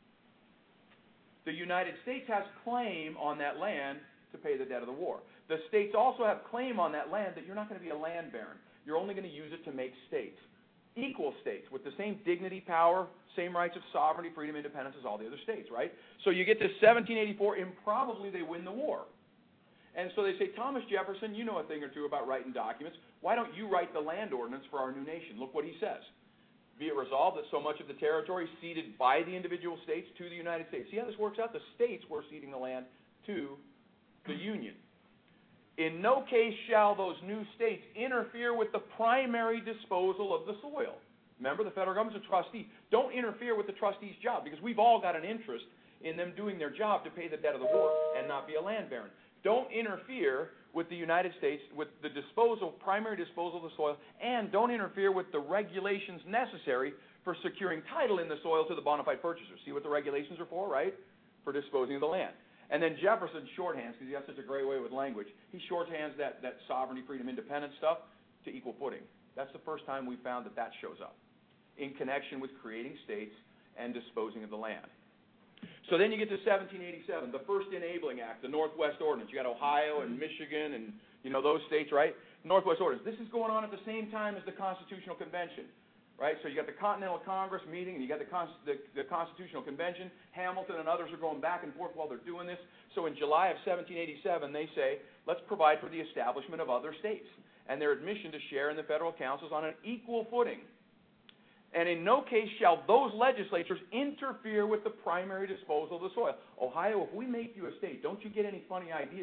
The United States has claim on that land to pay the debt of the war. The states also have claim on that land that you're not going to be a land baron. You're only going to use it to make states. Equal states with the same dignity, power, same rights of sovereignty, freedom, independence as all the other states, right? So you get to 1784, improbably they win the war. And so they say, Thomas Jefferson, you know a thing or two about writing documents. Why don't you write the land ordinance for our new nation? Look what he says. Be it resolved that so much of the territory ceded by the individual states to the United States. See how this works out? The states were ceding the land to the Union. In no case shall those new states interfere with the primary disposal of the soil. Remember, the federal government's a trustee. Don't interfere with the trustee's job, because we've all got an interest in them doing their job to pay the debt of the war and not be a land baron. Don't interfere with the United States, with the primary disposal of the soil, and don't interfere with the regulations necessary for securing title in the soil to the bona fide purchaser. See what the regulations are for, right? For disposing of the land. And then Jefferson shorthands, because he has such a great way with language, he shorthands that sovereignty, freedom, independence stuff to equal footing. That's the first time we found that shows up in connection with creating states and disposing of the land. So then you get to 1787, the first enabling act, the Northwest Ordinance. You got Ohio and Michigan and, those states, right? Northwest Ordinance. This is going on at the same time as the Constitutional Convention, right? So you got the Continental Congress meeting, and you got the Constitutional Convention. Hamilton and others are going back and forth while they're doing this. So in July of 1787, they say, let's provide for the establishment of other states and their admission to share in the federal councils on an equal footing. And in no case shall those legislatures interfere with the primary disposal of the soil. Ohio, if we make you a state, don't you get any funny ideas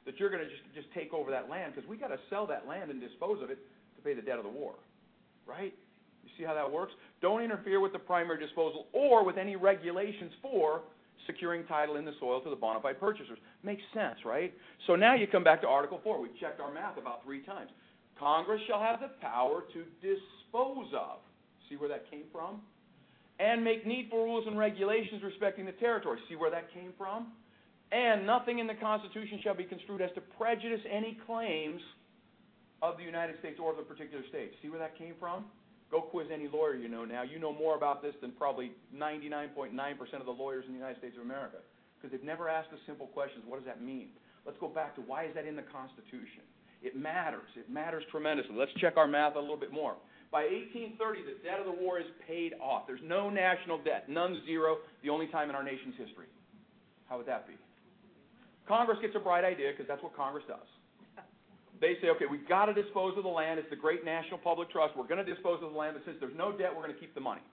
that you're going to just take over that land, because we got to sell that land and dispose of it to pay the debt of the war, right? You see how that works? Don't interfere with the primary disposal or with any regulations for securing title in the soil to the bona fide purchasers. Makes sense, right? So now you come back to Article 4. We've checked our math about 3 times. Congress shall have the power to dispose of. See where that came from? And make needful rules and regulations respecting the territory. See where that came from? And nothing in the Constitution shall be construed as to prejudice any claims of the United States or of the particular state. See where that came from? Go quiz any lawyer you know now. You know more about this than probably 99.9% of the lawyers in the United States of America, because they've never asked the simple questions. What does that mean? Let's go back to why is that in the Constitution? It matters. It matters tremendously. Let's check our math a little bit more. By 1830, the debt of the war is paid off. There's no national debt. None, zero, the only time in our nation's history. How would that be? Congress gets a bright idea, because that's what Congress does. They say, okay, we've got to dispose of the land. It's the great national public trust. We're going to dispose of the land, but since there's no debt, we're going to keep the money.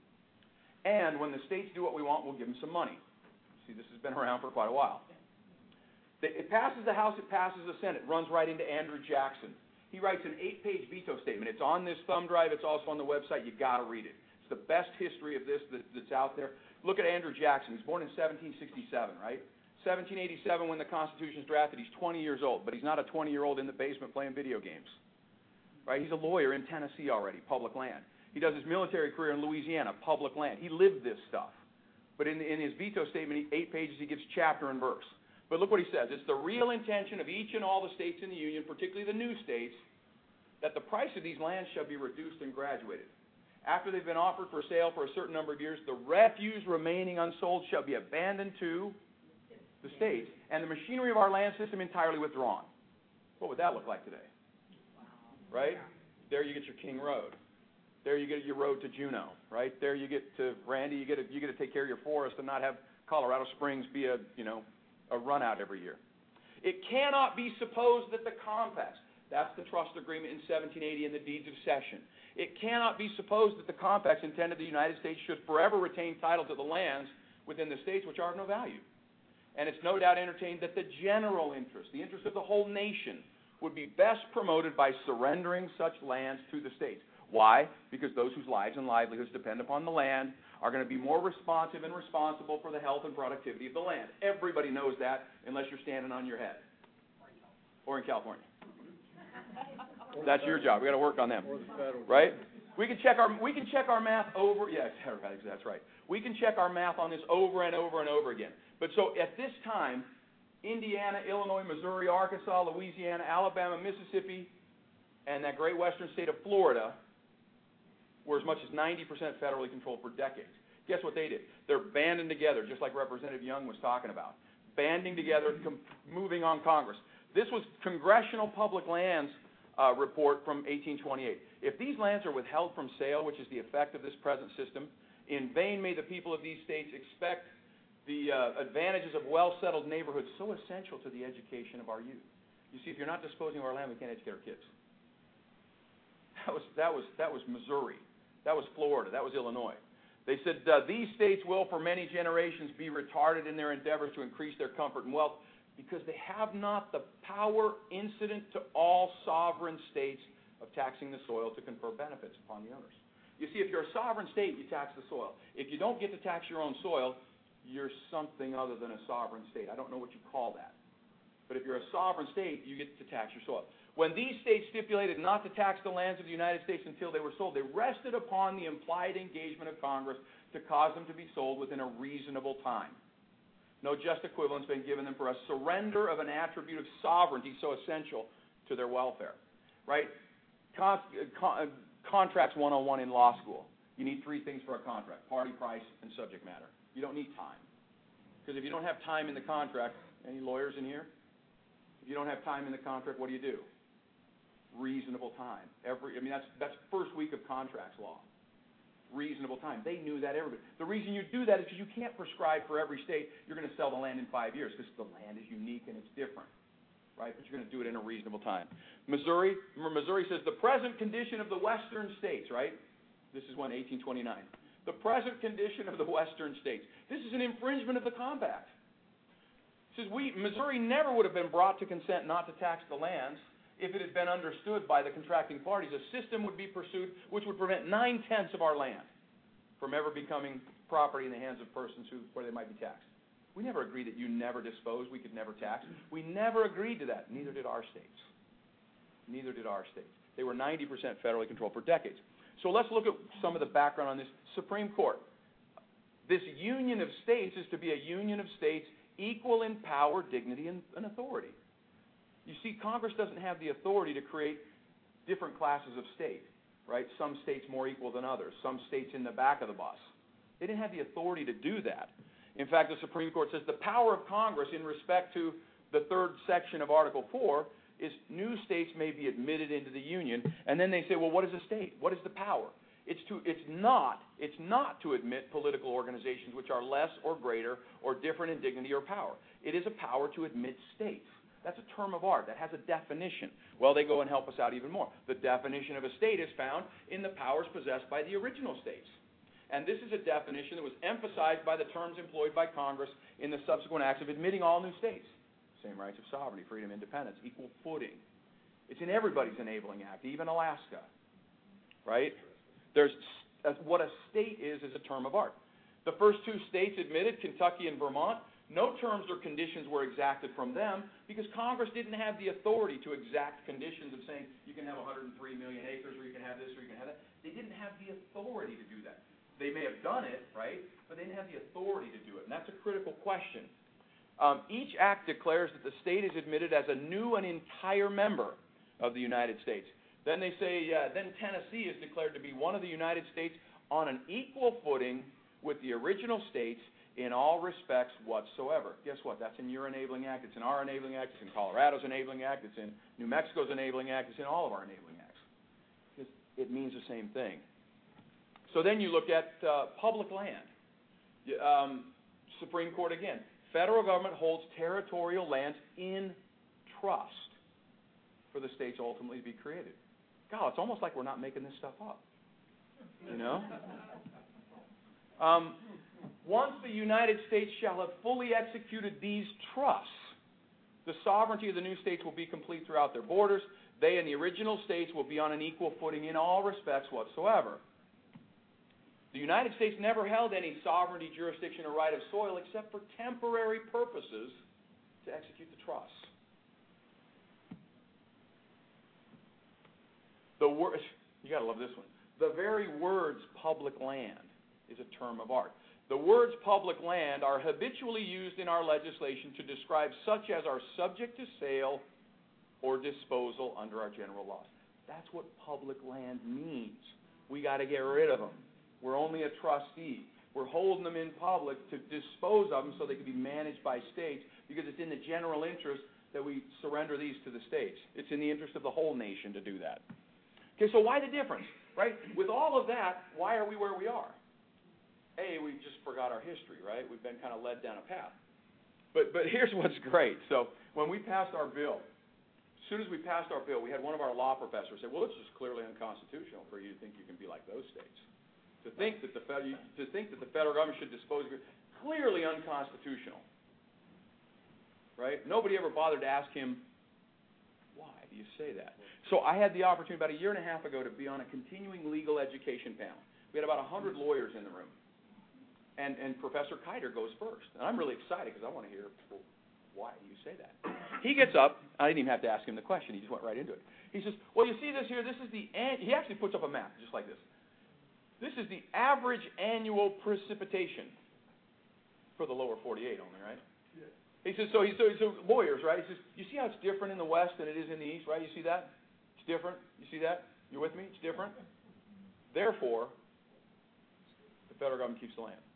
And when the states do what we want, we'll give them some money. See, this has been around for quite a while. It passes the House, it passes the Senate. It runs right into Andrew Jackson. He writes an 8-page veto statement. It's on this thumb drive. It's also on the website. You've got to read it. It's the best history of this that's out there. Look at Andrew Jackson. He's born in 1767, right? 1787, when the Constitution's drafted, he's 20 years old, but he's not a 20-year-old in the basement playing video games, right? He's a lawyer in Tennessee already, public land. He does his military career in Louisiana, public land. He lived this stuff. But in his veto statement, 8 pages, he gives chapter and verse. But look what he says. It's the real intention of each and all the states in the Union, particularly the new states, that the price of these lands shall be reduced and graduated. After they've been offered for sale for a certain number of years, the refuse remaining unsold shall be abandoned to the states, and the machinery of our land system entirely withdrawn. What would that look like today? Right? There you get your King Road. There you get your road to Juneau. Right? There you get to Randy. You get to take care of your forest and not have Colorado Springs be a run out every year. It cannot be supposed that the compacts, that's the trust agreement in 1780 and the deeds of cession. It cannot be supposed that the compacts intended the United States should forever retain title to the lands within the states which are of no value. And it's no doubt entertained that the general interest, the interest of the whole nation, would be best promoted by surrendering such lands to the states. Why? Because those whose lives and livelihoods depend upon the land are going to be more responsive and responsible for the health and productivity of the land. Everybody knows that, unless you're standing on your head. Or in California. That's your job. We got to work on them. Right? We can check our math over. Yes, that's right. We can check our math on this over and over and over again. But so at this time, Indiana, Illinois, Missouri, Arkansas, Louisiana, Alabama, Mississippi, and that great western state of Florida were as much as 90% federally controlled for decades. Guess what they did? They're banding together, just like Representative Young was talking about. Banding together, moving on Congress. This was Congressional Public Lands report from 1828. If these lands are withheld from sale, which is the effect of this present system, in vain may the people of these states expect the advantages of well-settled neighborhoods so essential to the education of our youth. You see, if you're not disposing of our land, we can't educate our kids. That was Missouri. That was Florida. That was Illinois. They said, these states will for many generations be retarded in their endeavors to increase their comfort and wealth because they have not the power incident to all sovereign states of taxing the soil to confer benefits upon the owners. You see, if you're a sovereign state, you tax the soil. If you don't get to tax your own soil, you're something other than a sovereign state. I don't know what you call that. But if you're a sovereign state, you get to tax your soil. When these states stipulated not to tax the lands of the United States until they were sold, they rested upon the implied engagement of Congress to cause them to be sold within a reasonable time. No just equivalence been given them for a surrender of an attribute of sovereignty so essential to their welfare. Right? Contracts 101 in law school. You need 3 things for a contract: party, price, and subject matter. You don't need time. Because if you don't have time in the contract, any lawyers in here? If you don't have time in the contract, what do? Reasonable time. That's first week of contracts law. Reasonable time. They knew that, everybody. The reason you do that is because you can't prescribe for every state you're going to sell the land in 5 years because the land is unique and it's different. Right? But you're going to do it in a reasonable time. Missouri says the present condition of the western states, right? This is 1829. The present condition of the western states. This is an infringement of the compact. It says, Missouri never would have been brought to consent not to tax the lands if it had been understood by the contracting parties. A system would be pursued which would prevent 9/10 of our land from ever becoming property in the hands of persons where they might be taxed. We never agreed that you never dispose, we could never tax. We never agreed to that. Neither did our states. Neither did our states. They were 90% federally controlled for decades. So let's look at some of the background on this. Supreme Court. This union of states is to be a union of states equal in power, dignity, and authority. You see, Congress doesn't have the authority to create different classes of state, right? Some states more equal than others, some states in the back of the bus. They didn't have the authority to do that. In fact, the Supreme Court says the power of Congress in respect to the third section of Article 4 is new states may be admitted into the Union, and then they say, well, what is a state? What is the power? It's not to admit political organizations which are less or greater or different in dignity or power. It is a power to admit states. That's a term of art. That has a definition. Well, they go and help us out even more. The definition of a state is found in the powers possessed by the original states. And this is a definition that was emphasized by the terms employed by Congress in the subsequent acts of admitting all new states. Same rights of sovereignty, freedom, independence, equal footing. It's in everybody's Enabling Act, even Alaska. Right? What a state is a term of art. The first two states admitted, Kentucky and Vermont, no terms or conditions were exacted from them because Congress didn't have the authority to exact conditions of saying you can have 103 million acres or you can have this or you can have that. They didn't have the authority to do that. They may have done it, right, but they didn't have the authority to do it, and that's a critical question. Each act declares that the state is admitted as a new and entire member of the United States. Then they say, then Tennessee is declared to be one of the United States on an equal footing with the original states in all respects whatsoever. Guess what? That's in your Enabling Act. It's in our Enabling Act. It's in Colorado's Enabling Act. It's in New Mexico's Enabling Act. It's in all of our Enabling Acts. It means the same thing. So then you look at public land. Supreme Court again. Federal government holds territorial lands in trust for the states ultimately to be created. God, it's almost like we're not making this stuff up. You know? Once the United States shall have fully executed these trusts, the sovereignty of the new states will be complete throughout their borders. They and the original states will be on an equal footing in all respects whatsoever. The United States never held any sovereignty, jurisdiction, or right of soil except for temporary purposes to execute the trusts. You got to love this one. The very words public land is a term of art. The words public land are habitually used in our legislation to describe such as are subject to sale or disposal under our general laws. That's what public land means. We got to get rid of them. We're only a trustee. We're holding them in public to dispose of them so they can be managed by states because it's in the general interest that we surrender these to the states. It's in the interest of the whole nation to do that. Okay, so why the difference, right? With all of that, why are we where we are? A, we just forgot our history, right? We've been kind of led down a path. But here's what's great. So when we passed our bill, as soon as we passed our bill, we had one of our law professors say, well, it's just clearly unconstitutional for you to think you can be like those states. To think that the federal government should dispose of it, clearly unconstitutional. Right? Nobody ever bothered to ask him, why do you say that? So I had the opportunity about a year and a half ago to be on a continuing legal education panel. We had about 100 lawyers in the room. And Professor Kiter goes first. And I'm really excited because I want to hear, well, why do you say that? He gets up. I didn't even have to ask him the question. He just went right into it. He says, well, you see this here? This is the he actually puts up a map just like this. This is the average annual precipitation for the lower 48 only, right? Yeah. He says, so lawyers, right? He says, you see how it's different in the West than it is in the East, right? You see that? It's different. You see that? You with me? It's different. Therefore, the federal government keeps the land.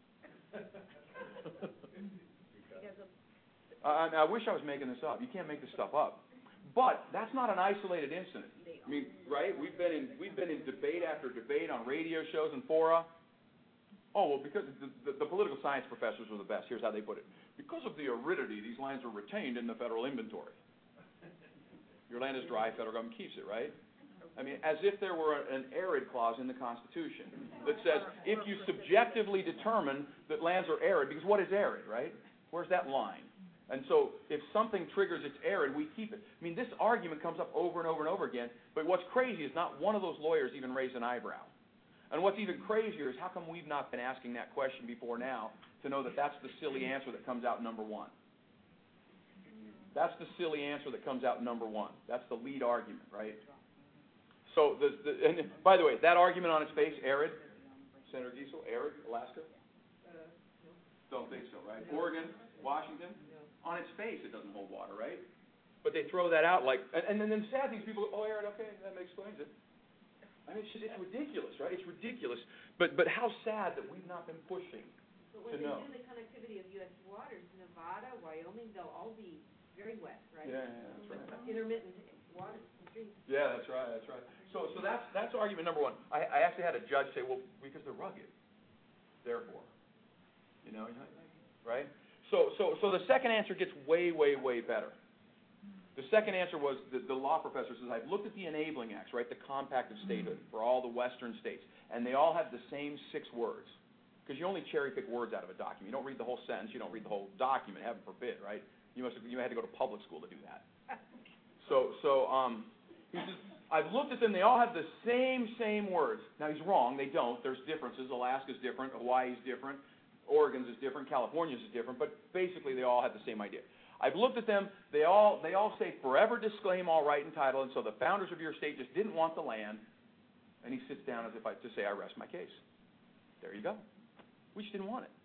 I wish I was making this up. You can't make this stuff up. But that's not an isolated incident. I mean, right? We've been in debate after debate on radio shows and fora. Oh, well, because the political science professors were the best. Here's how they put it. Because of the aridity, these lands are retained in the federal inventory. Your land is dry, federal government keeps it, right? I mean, as if there were an arid clause in the Constitution that says if you subjectively determine that lands are arid, because what is arid, right? Where's that line? And so if something triggers it's arid, we keep it. I mean, this argument comes up over and over and over again, but what's crazy is not one of those lawyers even raised an eyebrow. And what's even crazier is how come we've not been asking that question before now to know that that's the silly answer that comes out number one. That's the silly answer that comes out number one. That's the lead argument, right? So, and by the way, that argument on its face, arid, Senator Giesel, arid, Alaska? Don't think so, right? Oregon, Washington, on its face it doesn't hold water, right? But they throw that out like, and then sad things, people go, oh, arid, okay, that explains it. I mean, it's ridiculous, right? It's ridiculous. But how sad that we've not been pushing to know. But when they do the connectivity of U.S. waters, Nevada, Wyoming, they'll all be very wet, right? Yeah, that's right. Intermittent water streams. Yeah, that's right. So that's argument number one. I actually had a judge say, well, because they're rugged, therefore, right? So the second answer gets way, way, way better. The second answer was the law professor says, I've looked at the enabling acts, right, the compact of statehood for all the western states, and they all have the same 6 words. Because you only cherry pick words out of a document. You don't read the whole sentence. You don't read the whole document. Heaven forbid, right? You had to go to public school to do that. So he says, I've looked at them. They all have the same words. Now, he's wrong. They don't. There's differences. Alaska's different. Hawaii's different. Oregon's is different. California's is different. But basically, they all have the same idea. I've looked at them. They all say forever disclaim all right and title. And so the founders of your state just didn't want the land. And he sits down as if to say, I rest my case. There you go. We just didn't want it.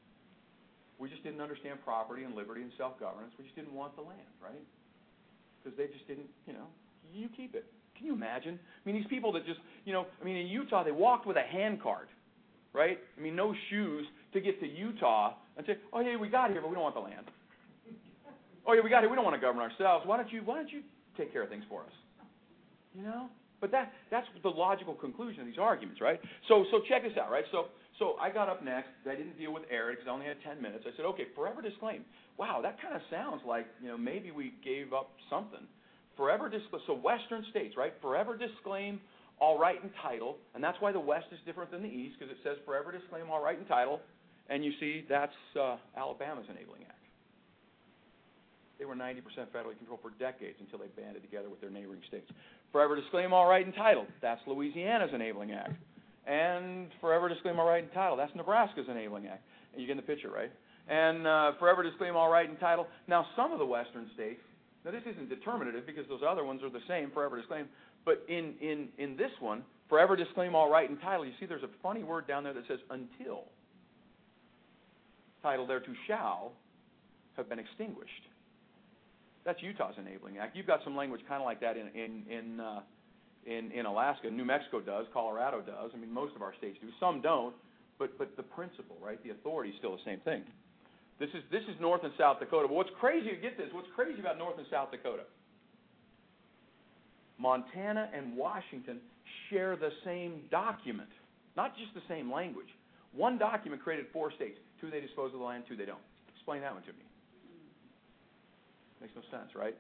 We just didn't understand property and liberty and self-governance. We just didn't want the land, right? Because they just didn't, you keep it. Can you imagine? I mean, these people that just, in Utah, they walked with a hand cart, right? I mean, no shoes to get to Utah and say, oh, yeah, we got here, but we don't want the land. Oh, yeah, we got here. We don't want to govern ourselves. Why don't you take care of things for us? But that's the logical conclusion of these arguments, right? So check this out, right? So I got up next. I didn't deal with arid because I only had 10 minutes. I said, okay, forever disclaim. Wow, that kind of sounds like, maybe we gave up something. Forever disclaim. So western states, right? Forever disclaim all right and title. And that's why the West is different than the East, because it says forever disclaim all right and title. And you see, that's Alabama's Enabling Act. They were 90% federally controlled for decades until they banded together with their neighboring states. Forever disclaim all right and title. That's Louisiana's Enabling Act. And forever disclaim all right and title. That's Nebraska's Enabling Act. And you get the picture, right? And forever disclaim all right and title. Now, some of the western states, now this isn't determinative because those other ones are the same, forever disclaim. But in this one, forever disclaim all right and title, you see there's a funny word down there that says until. Title thereto shall have been extinguished. That's Utah's Enabling Act. You've got some language kind of like that in Alaska. New Mexico does. Colorado does. I mean, most of our states do. Some don't, but the principle, right? The authority is still the same thing. This is North and South Dakota. But what's crazy, get this, what's crazy about North and South Dakota? Montana and Washington share the same document, not just the same language. One document created 4 states. 2, they dispose of the land, 2, they don't. Explain that one to me. Makes no sense, right?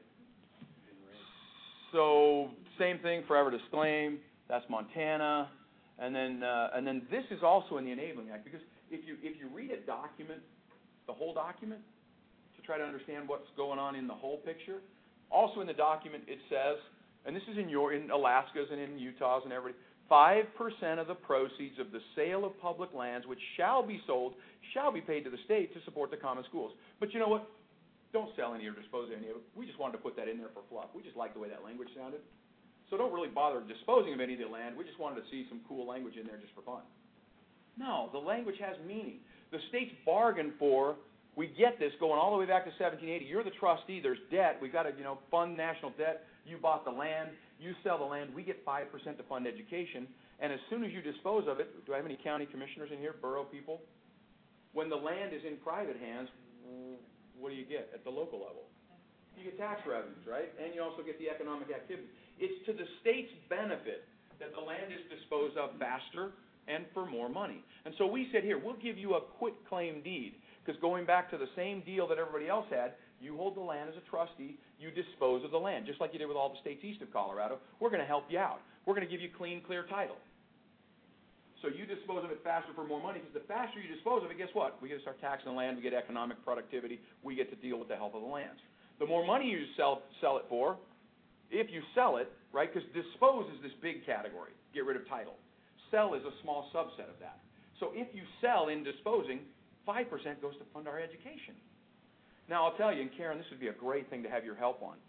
So same thing, forever disclaim. That's Montana, and then this is also in the Enabling Act, because if you read a document, the whole document, to try to understand what's going on in the whole picture, also in the document it says, and this is in Alaska's and in Utah's and everybody, 5% of the proceeds of the sale of public lands which shall be sold shall be paid to the state to support the common schools. But you know what? Don't sell any or dispose of any of it. We just wanted to put that in there for fluff. We just liked the way that language sounded. So don't really bother disposing of any of the land. We just wanted to see some cool language in there just for fun. No, the language has meaning. The states bargained for, we get this going all the way back to 1780. You're the trustee. There's debt. We've got to, fund national debt. You bought the land. You sell the land. We get 5% to fund education. And as soon as you dispose of it, do I have any county commissioners in here, borough people? When the land is in private hands, what do you get at the local level? You get tax revenues, right? And you also get the economic activity. It's to the state's benefit that the land is disposed of faster and for more money. And so we said, here, we'll give you a quit claim deed, because going back to the same deal that everybody else had, you hold the land as a trustee, you dispose of the land, just like you did with all the states east of Colorado. We're going to help you out. We're going to give you clean, clear title. So you dispose of it faster for more money, because the faster you dispose of it, guess what? We get to start taxing the land, we get economic productivity, we get to deal with the health of the lands. The more money you sell it for, if you sell it, right, because dispose is this big category, get rid of title. Sell is a small subset of that. So if you sell in disposing, 5% goes to fund our education. Now I'll tell you, and Karen, this would be a great thing to have your help on.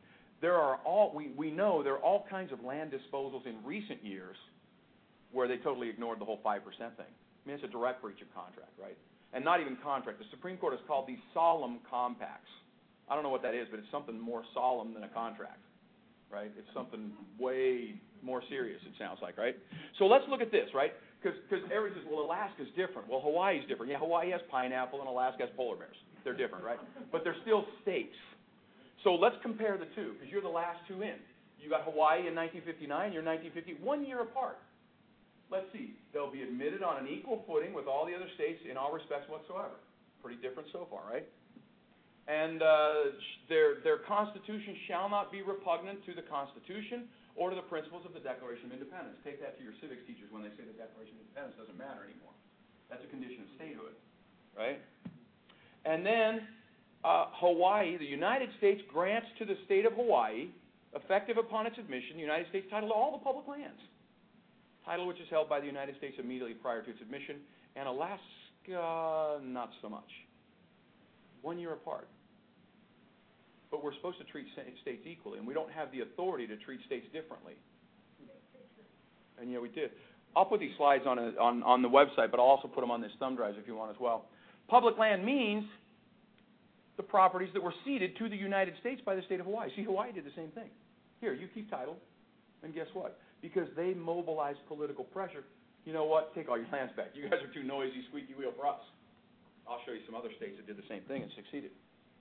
We know there are all kinds of land disposals in recent years where they totally ignored the whole 5% thing. I mean, it's a direct breach of contract, right? And not even contract. The Supreme Court has called these solemn compacts. I don't know what that is, but it's something more solemn than a contract, right? It's something way more serious, it sounds like, right? So let's look at this, right? Because everybody says, well, Alaska's different. Well, Hawaii's different. Yeah, Hawaii has pineapple and Alaska has polar bears. They're different, right? But they're still states. So let's compare the two, because you're the last two in. You got Hawaii in 1959, you're 1950, 1 year apart. Let's see. They'll be admitted on an equal footing with all the other states in all respects whatsoever. Pretty different so far, right? And their constitution shall not be repugnant to the Constitution or to the principles of the Declaration of Independence. Take that to your civics teachers when they say the Declaration of Independence doesn't matter anymore. That's a condition of statehood, right? And then Hawaii, the United States grants to the state of Hawaii, effective upon its admission, the United States title to all the public lands. Title which is held by the United States immediately prior to its admission, and Alaska, not so much. 1 year apart. But we're supposed to treat states equally, and we don't have the authority to treat states differently. And yeah, we did. I'll put these slides on the website, but I'll also put them on this thumb drive if you want as well. Public land means the properties that were ceded to the United States by the state of Hawaii. See, Hawaii did the same thing. Here, you keep title, and guess what? Because they mobilized political pressure. You know what? Take all your lands back. You guys are too noisy, squeaky wheel for us. I'll show you some other states that did the same thing and succeeded.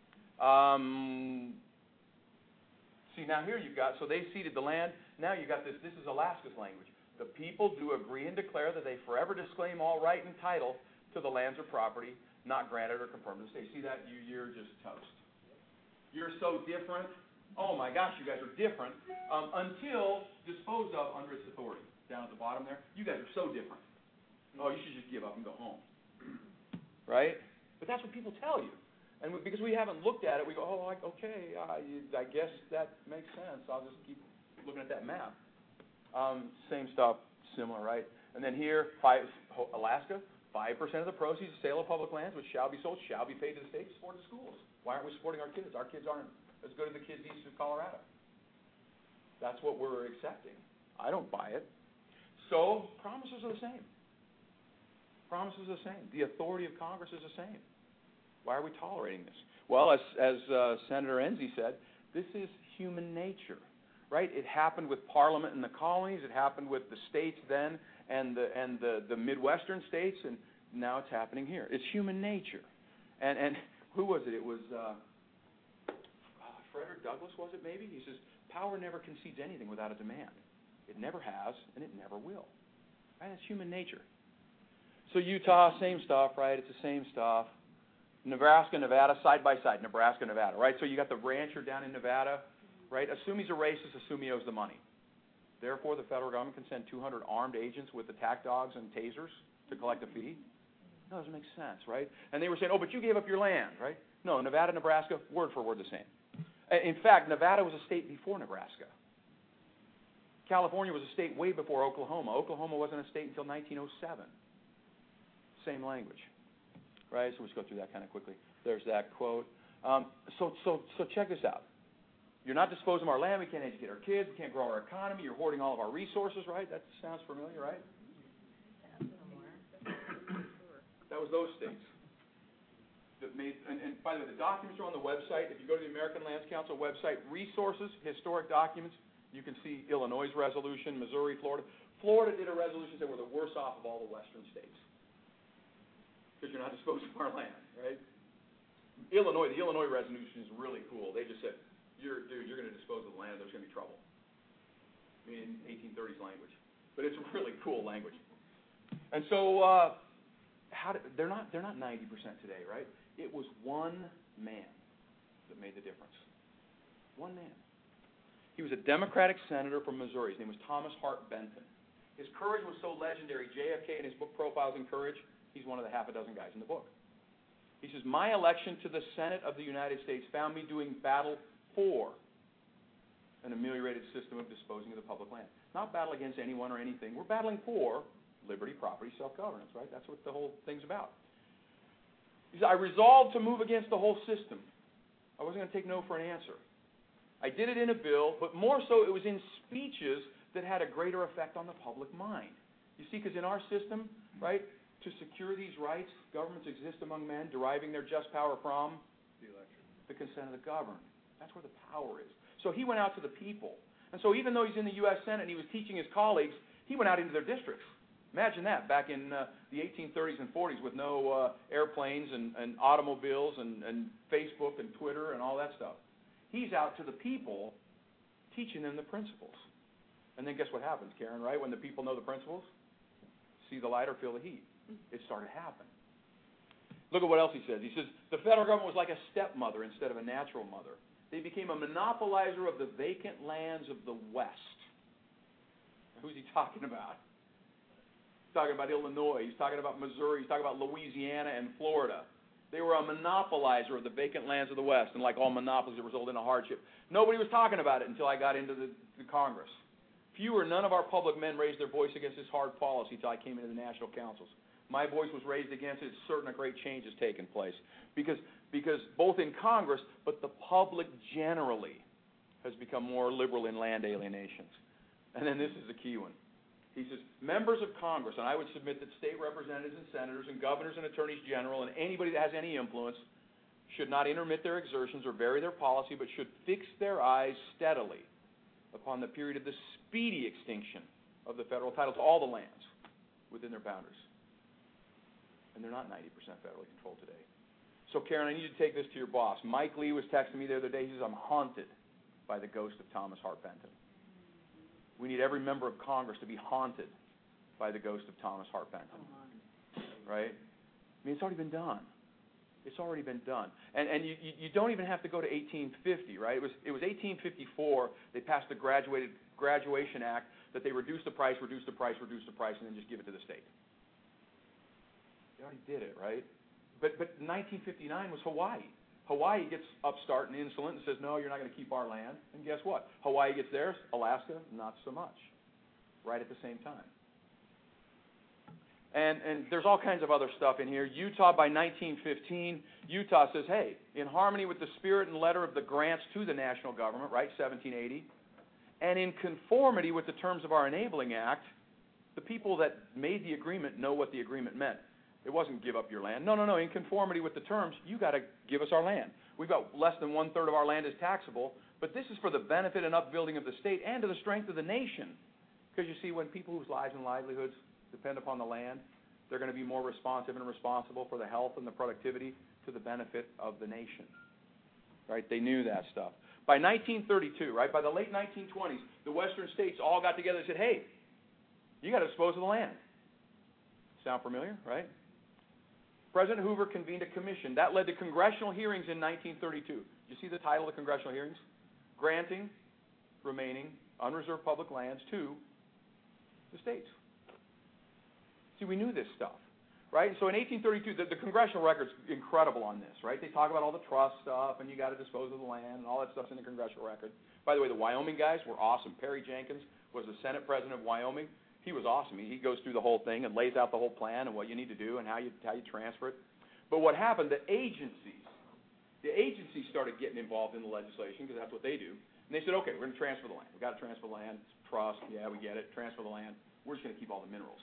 See, now here you've got, so they ceded the land. Now you've got this is Alaska's language. The people do agree and declare that they forever disclaim all right and title to the lands or property not granted or confirmed to the state. See that? You're just toast. You're so different. Oh my gosh, you guys are different until disposed of under its authority. Down at the bottom there, you guys are so different. Oh, you should just give up and go home. Right? But that's what people tell you. And because we haven't looked at it, we go, oh, okay, I guess that makes sense. I'll just keep looking at that map. Same stuff, similar, right? And then here, Alaska, 5% of the proceeds of sale of public lands, which shall be sold, shall be paid to the state to support the schools. Why aren't we supporting our kids? Our kids aren't as good as the kids east of Colorado. That's what we're accepting. I don't buy it. So promises are the same. Promises are the same. The authority of Congress is the same. Why are we tolerating this? Well, as Senator Enzi said, this is human nature, right? It happened with Parliament in the colonies. It happened with the states then and the Midwestern states, and now it's happening here. It's human nature. And who was it? It was Frederick Douglass, was it maybe? He says, power never concedes anything without a demand. It never has, and it never will. Right? That's human nature. So Utah, same stuff, right? It's the same stuff. Nebraska, Nevada, side by side, Nebraska, Nevada, right? So you got the rancher down in Nevada, right? Assume he's a racist, assume he owes the money. Therefore, the federal government can send 200 armed agents with attack dogs and tasers to collect a fee. That doesn't make sense, right? And they were saying, oh, but you gave up your land, right? No, Nevada, Nebraska, word for word the same. In fact, Nevada was a state before Nebraska. California was a state way before Oklahoma. Oklahoma wasn't a state until 1907. Same language, right? So let's go through that kind of quickly. There's that quote. So check this out. You're not disposing of our land. We can't educate our kids. We can't grow our economy. You're hoarding all of our resources, right? That sounds familiar, right? That was those states that made. And by the way, the documents are on the website. If you go to the American Lands Council website, resources, historic documents, you can see Illinois' resolution, Missouri, Florida. Florida did a resolution that we're the worst off of all the western states because you're not disposing of our land, right? The Illinois resolution is really cool. They just said, you're going to dispose of the land, there's going to be trouble. I mean, 1830s language. But it's really cool language. And so they're not 90% today, right? It was one man that made the difference. One man. He was a Democratic senator from Missouri. His name was Thomas Hart Benton. His courage was so legendary. JFK, in his book Profiles in Courage, he's one of the half a dozen guys in the book. He says, my election to the Senate of the United States found me doing battle for an ameliorated system of disposing of the public land. Not battle against anyone or anything. We're battling for liberty, property, self-governance, right? That's what the whole thing's about. He said, I resolved to move against the whole system. I wasn't going to take no for an answer. I did it in a bill, but more so it was in speeches that had a greater effect on the public mind. You see, because in our system, right, to secure these rights, governments exist among men, deriving their just power from the consent of the governed. That's where the power is. So he went out to the people. And so even though he's in the U.S. Senate and he was teaching his colleagues, he went out into their districts. Imagine that, back in the 1830s and 40s with no airplanes and automobiles and Facebook and Twitter and all that stuff. He's out to the people teaching them the principles. And then guess what happens, Karen, right? When the people know the principles, see the light or feel the heat. It started happening. Look at what else he says. He says, the federal government was like a stepmother instead of a natural mother. They became a monopolizer of the vacant lands of the West. Who's he talking about? He's talking about Illinois. He's talking about Missouri. He's talking about Louisiana and Florida. They were a monopolizer of the vacant lands of the West, and like all monopolies, it resulted in a hardship. Nobody was talking about it until I got into the Congress. Few or none of our public men raised their voice against this hard policy until I came into the national councils. My voice was raised against it. It's certain a great change has taken place. Because both in Congress, but the public generally has become more liberal in land alienations. And then this is the key one. He says, members of Congress, and I would submit that state representatives and senators and governors and attorneys general and anybody that has any influence should not intermit their exertions or vary their policy, but should fix their eyes steadily upon the period of the speedy extinction of the federal title to all the lands within their boundaries. And they're not 90% federally controlled today. So, Karen, I need you to take this to your boss. Mike Lee was texting me the other day. He says, I'm haunted by the ghost of Thomas Hart Benton. We need every member of Congress to be haunted by the ghost of Thomas Hart Benton. Right? I mean, it's already been done. It's already been done. And you don't even have to go to 1850, right? It was 1854 they passed the Graduation Act that they reduce the price, and then just give it to the state. They already did it, right? But 1959 was Hawaii. Hawaii gets upstart and insolent and says, no, you're not going to keep our land. And guess what? Hawaii gets theirs, Alaska, not so much. Right at the same time. And there's all kinds of other stuff in here. Utah, by 1915, Utah says, hey, in harmony with the spirit and letter of the grants to the national government, right, 1780, and in conformity with the terms of our Enabling Act, the people that made the agreement know what the agreement meant. It wasn't give up your land. No. In conformity with the terms, you got to give us our land. We've got less than 1/3 of our land is taxable, but this is for the benefit and upbuilding of the state and to the strength of the nation. Because you see, when people whose lives and livelihoods depend upon the land, they're going to be more responsive and responsible for the health and the productivity to the benefit of the nation. Right? They knew that stuff. By 1932, right, by the late 1920s, the western states all got together and said, hey, you got to dispose of the land. Sound familiar, right? President Hoover convened a commission. That led to congressional hearings in 1932. You see the title of the congressional hearings? Granting remaining unreserved public lands to the states. See, we knew this stuff, right? So in 1832, the congressional record's incredible on this, right? They talk about all the trust stuff, and you got to dispose of the land, and all that stuff's in the congressional record. By the way, the Wyoming guys were awesome. Perry Jenkins was the Senate president of Wyoming. He was awesome. He goes through the whole thing and lays out the whole plan and what you need to do and how you transfer it. But what happened, the agencies started getting involved in the legislation because that's what they do. And they said, okay, we're going to transfer the land. We've got to transfer the land. Trust, yeah, we get it. Transfer the land. We're just going to keep all the minerals.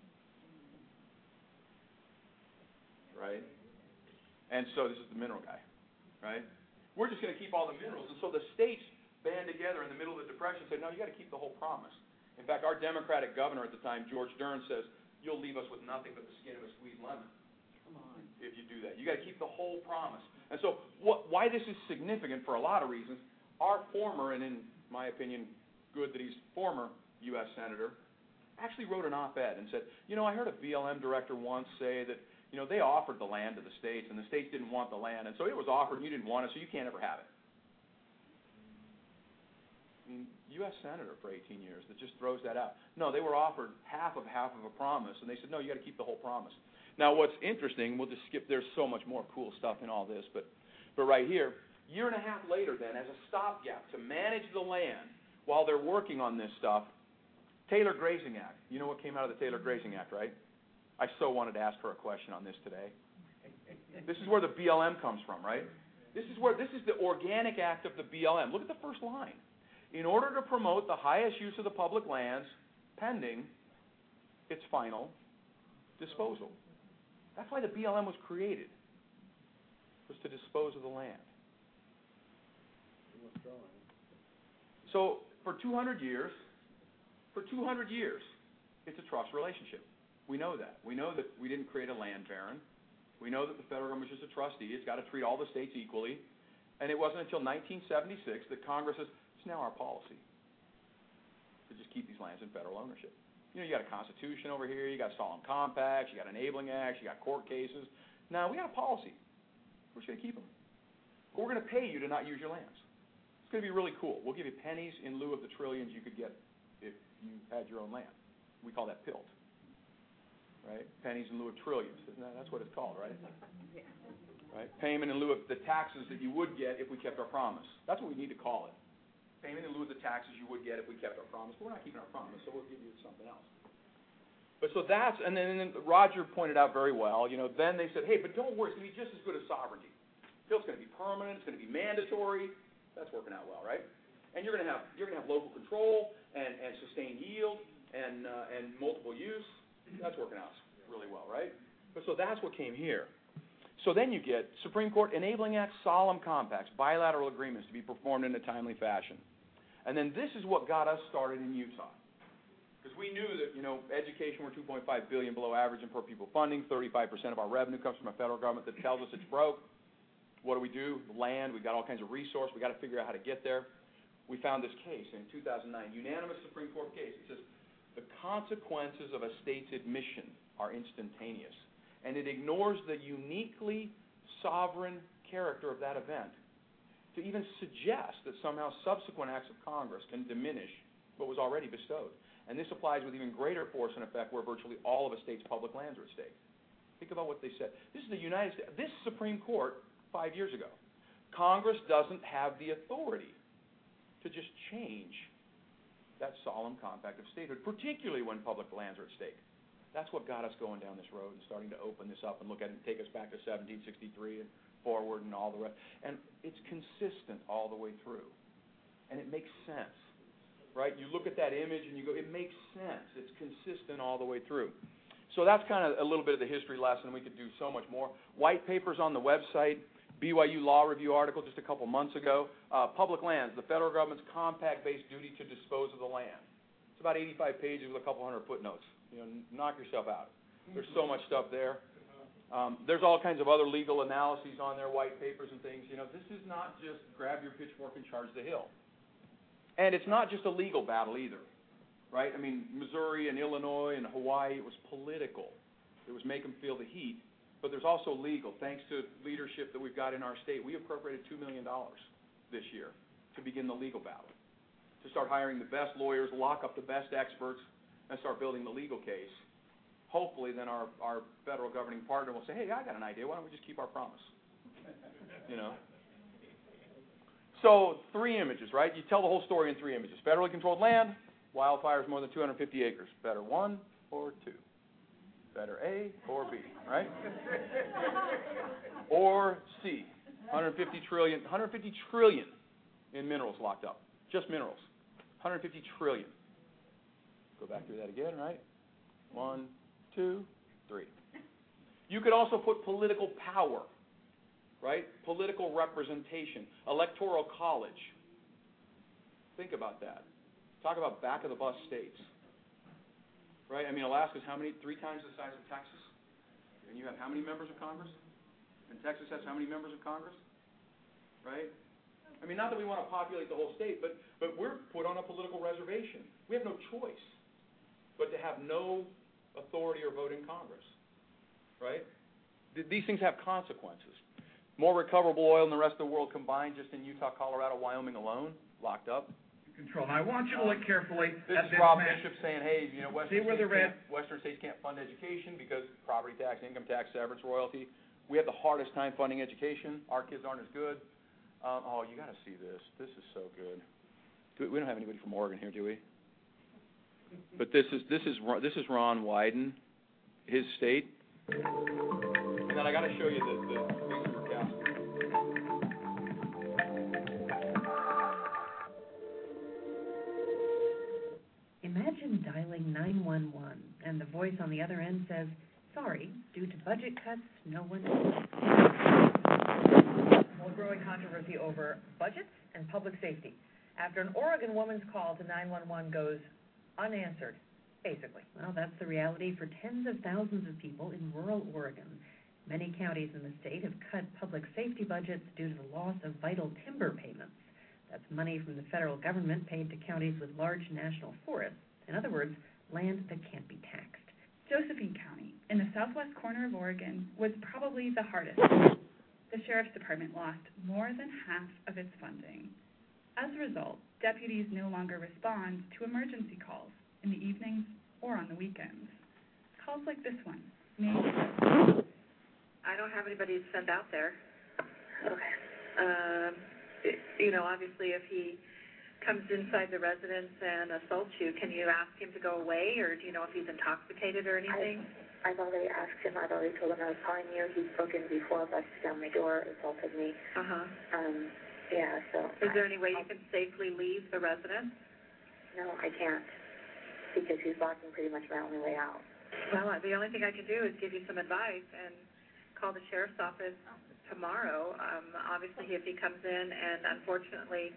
Right? And so this is the mineral guy, right? We're just going to keep all the minerals. And so the states band together in the middle of the Depression and said, no, you got to keep the whole promise. In fact, our Democratic governor at the time, George Dern, says, you'll leave us with nothing but the skin of a squeezed lemon. Come on. If you do that. You got to keep the whole promise. And so why this is significant for a lot of reasons, our former, and in my opinion, good that he's former U.S. Senator, actually wrote an op-ed and said, I heard a BLM director once say that, they offered the land to the states, and the states didn't want the land, and so it was offered, and you didn't want it, so you can't ever have it. mean, U.S. Senator for 18 years that just throws that out. No, they were offered half of a promise, and they said, no, you got to keep the whole promise. Now, what's interesting, we'll just skip, there's so much more cool stuff in all this, but right here, year and a half later then, as a stopgap to manage the land while they're working on this stuff, Taylor Grazing Act. You know what came out of the Taylor Grazing Act, right? I so wanted to ask her a question on this today. This is where the BLM comes from, right? This is the organic act of the BLM. Look at the first line. In order to promote the highest use of the public lands, pending its final disposal. That's why the BLM was created, was to dispose of the land. So for 200 years, it's a trust relationship. We know that. We know that we didn't create a land baron. We know that the federal government is just a trustee. It's got to treat all the states equally. And it wasn't until 1976 that Congress says, it's now our policy to just keep these lands in federal ownership. You know, you got a Constitution over here, you got solemn compacts, you got enabling acts, you got court cases. Now, we got a policy. We're just going to keep them. But we're going to pay you to not use your lands. It's going to be really cool. We'll give you pennies in lieu of the trillions you could get if you had your own land. We call that PILT. Right? Pennies in lieu of trillions. That's what it's called, right? Right? Payment in lieu of the taxes that you would get if we kept our promise. That's what we need to call it. Payment in lieu of the taxes you would get if we kept our promise. But we're not keeping our promise, so we'll give you something else. But so that's, and then Roger pointed out very well, you know, then they said, hey, but don't worry, it's going to be just as good as sovereignty. PILT's going to be permanent, it's going to be mandatory. That's working out well, right? And you're going to have local control and sustained yield and multiple use. That's working out really well, right? But so that's what came here. So then you get Supreme Court Enabling Acts, solemn compacts, bilateral agreements to be performed in a timely fashion. And then this is what got us started in Utah. Because we knew that, you know, education, we're $2.5 billion below average in per pupil funding. 35% of our revenue comes from a federal government that tells us it's broke. What do? Land, we've got all kinds of resources. We've got to figure out how to get there. We found this case in 2009, unanimous Supreme Court case. It says, the consequences of a state's admission are instantaneous. And it ignores the uniquely sovereign character of that event to even suggest that somehow subsequent acts of Congress can diminish what was already bestowed. And this applies with even greater force and effect where virtually all of a state's public lands are at stake. Think about what they said. This is the United States. This Supreme Court 5 years ago. Congress doesn't have the authority to just change that solemn compact of statehood, particularly when public lands are at stake. That's what got us going down this road and starting to open this up and look at it and take us back to 1763 and forward and all the rest. And it's consistent all the way through. And it makes sense, right? You look at that image and you go, it makes sense. It's consistent all the way through. So that's kind of a little bit of the history lesson. We could do so much more. White papers on the website, BYU Law Review article just a couple months ago. Public lands, the federal government's compact-based duty to dispose of the land. It's about 85 pages with a couple hundred footnotes. You know, knock yourself out. There's so much stuff there. There's all kinds of other legal analyses on there, white papers and things. You know, this is not just grab your pitchfork and charge the hill. And it's not just a legal battle either, right? I mean, Missouri and Illinois and Hawaii, it was political. It was make them feel the heat. But there's also legal. Thanks to leadership that we've got in our state, we appropriated $2 million this year to begin the legal battle, to start hiring the best lawyers, lock up the best experts, and start building the legal case. Hopefully, then our federal governing partner will say, hey, I got an idea. Why don't we just keep our promise? You know? So 3 images, right? You tell the whole story in 3 images. Federally controlled land, wildfires more than 250 acres. Better 1 or 2? Better A or B, right? Or C, 150 trillion in minerals locked up. Just minerals. 150 trillion. Go back through that again, right? 1, 2, 3. You could also put political power, right? Political representation, electoral college. Think about that. Talk about back-of-the-bus states. Right? I mean, Alaska's how many? 3 times the size of Texas? And you have how many members of Congress? And Texas has how many members of Congress? Right? I mean, not that we want to populate the whole state, but we're put on a political reservation. We have no choice but to have no authority or vote in Congress. Right? These things have consequences. More recoverable oil than the rest of the world combined just in Utah, Colorado, Wyoming alone, locked up. control. Now, I want you to look carefully This at is this Rob map. Bishop saying, hey, you know, See where the Western states can't fund education because property tax, income tax, severance, royalty. We have the hardest time funding education. Our kids aren't as good. Oh, you got to see this. This is so good. We don't have anybody from Oregon here, do we? But this is Ron Wyden, his state. And then I got to show you the Lisa Murkowski. Imagine dialing 911 and the voice on the other end says, "Sorry, due to budget cuts, no one." Well, growing controversy over budgets and public safety after an Oregon woman's call to 911 goes unanswered, basically. Well, that's the reality for tens of thousands of people in rural Oregon. Many counties in the state have cut public safety budgets due to the loss of vital timber payments. That's money from the federal government paid to counties with large national forests. In other words, land that can't be taxed. Josephine County, in the southwest corner of Oregon, was probably the hardest. The Sheriff's Department lost more than half of its funding. As a result, deputies no longer respond to emergency calls in the evenings or on the weekends. Calls like this one may I don't have anybody to send out there. Okay. Obviously if he comes inside the residence and assaults you, can you ask him to go away, or do you know if he's intoxicated or anything? I've already asked him. I've already told him I was calling you. He's broken before, busted down my door, assaulted me. Yeah, so. Is there any way you can safely leave the residence? No, I can't, because he's blocking pretty much my only way out. Well, the only thing I can do is give you some advice and call the sheriff's office tomorrow. Obviously, if he comes in and unfortunately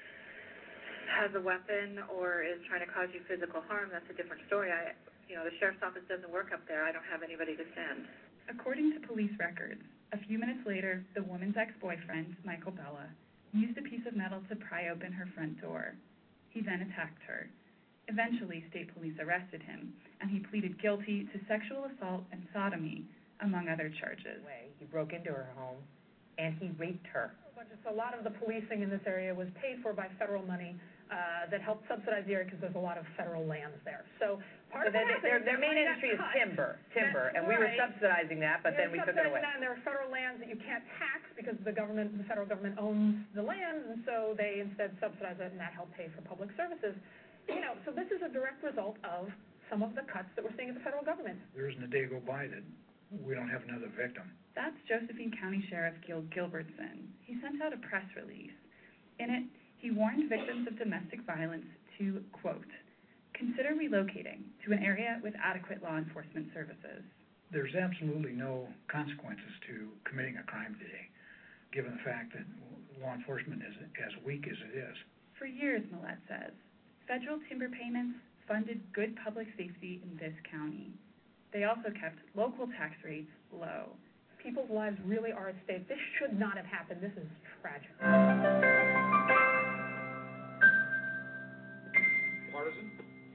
has a weapon or is trying to cause you physical harm, that's a different story. The sheriff's office doesn't work up there. I don't have anybody to send. According to police records, a few minutes later, the woman's ex-boyfriend, Michael Bella, used a piece of metal to pry open her front door. He then attacked her. Eventually, state police arrested him, and he pleaded guilty to sexual assault and sodomy, among other charges. He broke into her home, and he raped her. A lot of the policing in this area was paid for by federal money that helped subsidize the area because there's a lot of federal lands there. So part of their main industry is timber, and we were subsidizing that, but then we took it away. And there are federal lands that you can't tax because the federal government owns the land, and so they instead subsidize it, and that helped pay for public services. So this is a direct result of some of the cuts that we're seeing at the federal government. There isn't a day go by that we don't have another victim. That's Josephine County Sheriff Gil Gilbertson. He sent out a press release. In it, he warned victims of domestic violence to, quote, consider relocating to an area with adequate law enforcement services. There's absolutely no consequences to committing a crime today, given the fact that law enforcement is as weak as it is. For years, Millett says, federal timber payments funded good public safety in this county. They also kept local tax rates low. People's lives really are at stake. This should not have happened. This is tragic. Partisan,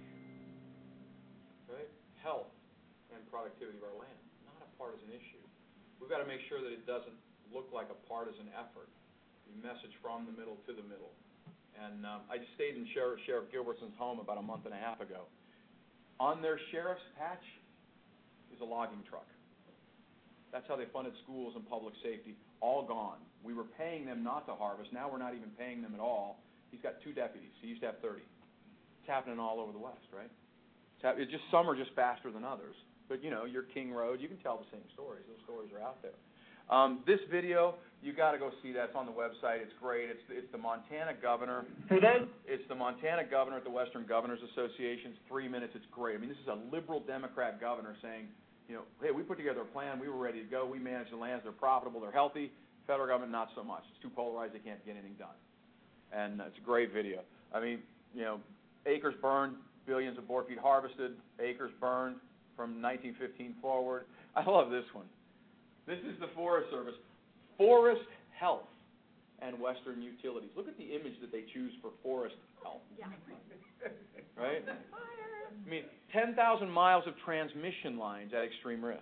right? Health and productivity of our land, not a partisan issue. We've got to make sure that it doesn't look like a partisan effort. The message from the middle to the middle. And I stayed in Sheriff Gilbertson's home about a month and a half ago. On their sheriff's patch is a logging truck. That's how they funded schools and public safety. All gone. We were paying them not to harvest. Now we're not even paying them at all. He's got 2 deputies. He used to have 30. It's happening all over the West, right? It's just some are just faster than others. But, your King Road, you can tell the same stories. Those stories are out there. This video, you got to go see that. It's on the website. It's great. It's the Montana governor. It's the Montana governor at the Western Governors Association. It's 3 minutes. It's great. I mean, this is a liberal Democrat governor saying, hey, we put together a plan. We were ready to go. We manage the lands. They're profitable. They're healthy. Federal government, not so much. It's too polarized. They can't get anything done. And it's a great video. I mean, acres burned, billions of board feet harvested, acres burned from 1915 forward. I love this one. This is the Forest Service. Forest Health and Western Utilities. Look at the image that they choose for forest health. Yeah. Right? I mean, 10,000 miles of transmission lines at extreme risk.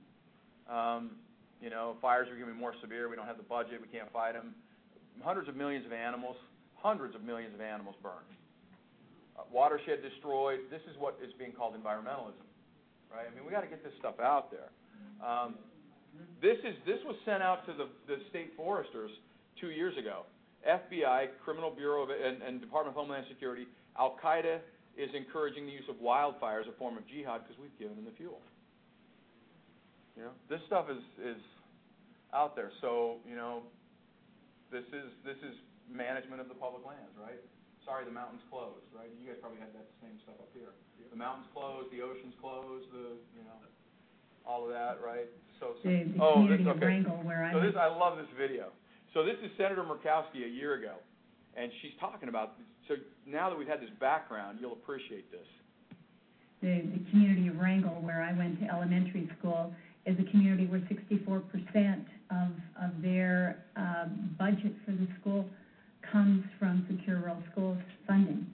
Fires are becoming more severe. We don't have the budget. We can't fight them. Hundreds of millions of animals burned. watershed destroyed. This is what is being called environmentalism, right? I mean, we got to get this stuff out there. This was sent out to the state foresters 2 years ago. FBI, Criminal Bureau and Department of Homeland Security, Al-Qaeda is encouraging the use of wildfire as a form of jihad because we've given them the fuel. You know, this stuff is out there. So, you know, this is management of the public lands, right? Sorry, the mountain's closed, right? You guys probably had that same stuff up here. The mountain's closed, the ocean's closed, all of that, right? The community of Wrangell, where I love this video. So this is Senator Murkowski a year ago, and she's talking about, so now that we've had this background, you'll appreciate this. The community of Wrangell, where I went to elementary school, is a community where 64% of their budget for the school comes from Secure Rural Schools funding.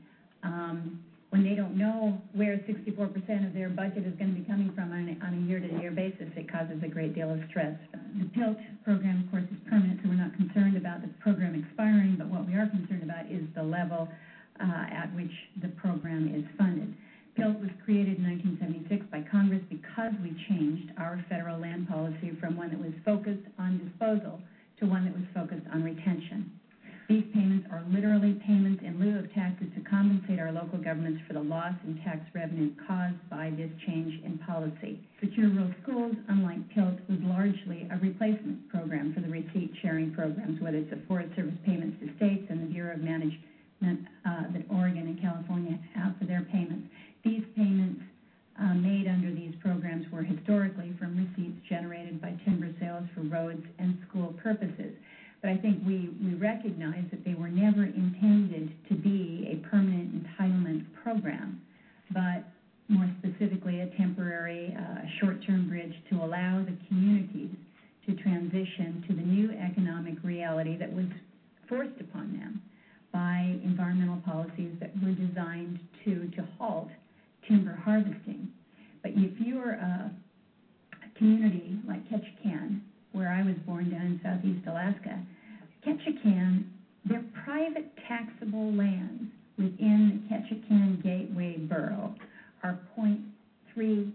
When they don't know where 64% of their budget is going to be coming from on a year-to-year basis, it causes a great deal of stress. The PILT program, of course, is permanent, so we're not concerned about the program expiring, but what we are concerned about is the level at which the program is funded. PILT was created in 1976 by Congress because we changed our federal land policy from one that was focused on disposal to one that was focused on retention. These payments are literally payments in lieu of taxes to compensate our local governments for the loss in tax revenue caused by this change in policy. Secure Rural Schools, unlike PILT, was largely a replacement program for the receipt-sharing programs, whether it's the Forest Service payments to states and the Bureau of Management that Oregon and California have for their payments. These payments made under these programs were historically from receipts generated by timber sales for roads and school purposes. But I think we recognize that they were never intended to be a permanent entitlement program, but more specifically a temporary short-term bridge to allow the communities to transition to the new economic reality that was forced upon them by environmental policies that were designed to halt timber harvesting. But if you're a community like Ketchikan, where I was born down in southeast Alaska, Ketchikan, their private taxable lands within the Ketchikan Gateway Borough are 0.3%.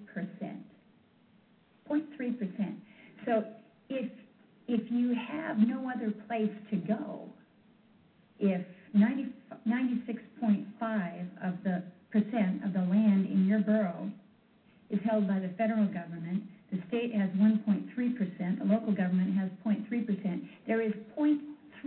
0.3%. So if you have no other place to go, if 96.5% of the land in your borough is held by the federal government, the state has 1.3%, the local government has 0.3%. There is 0.3%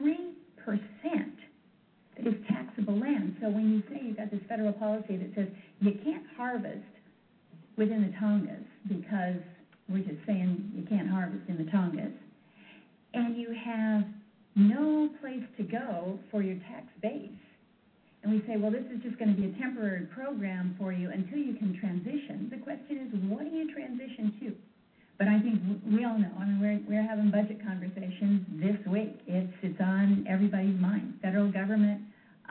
that is taxable land. So when you say you've got this federal policy that says you can't harvest within the Tongass because we're just saying you can't harvest in the Tongass, and you have no place to go for your tax base, and we say, well, this is just going to be a temporary program for you until you can transition. The question is, what do you transition to? But I think we all know. I mean, we're having budget conversations this week. It's on everybody's mind. Federal government's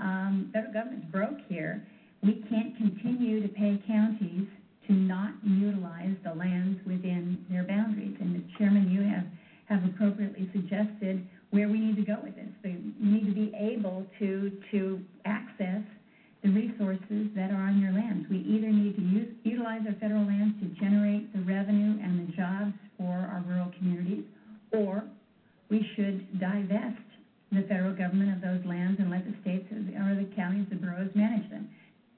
broke here. We can't continue to pay counties to not utilize the lands within their boundaries. And the Chairman, you have appropriately suggested where we need to go with this. We need to be able to access the resources that are on your lands. We either need to utilize our federal lands to generate the revenue and the jobs for our rural communities, or we should divest the federal government of those lands and let the states or the counties, the boroughs manage them.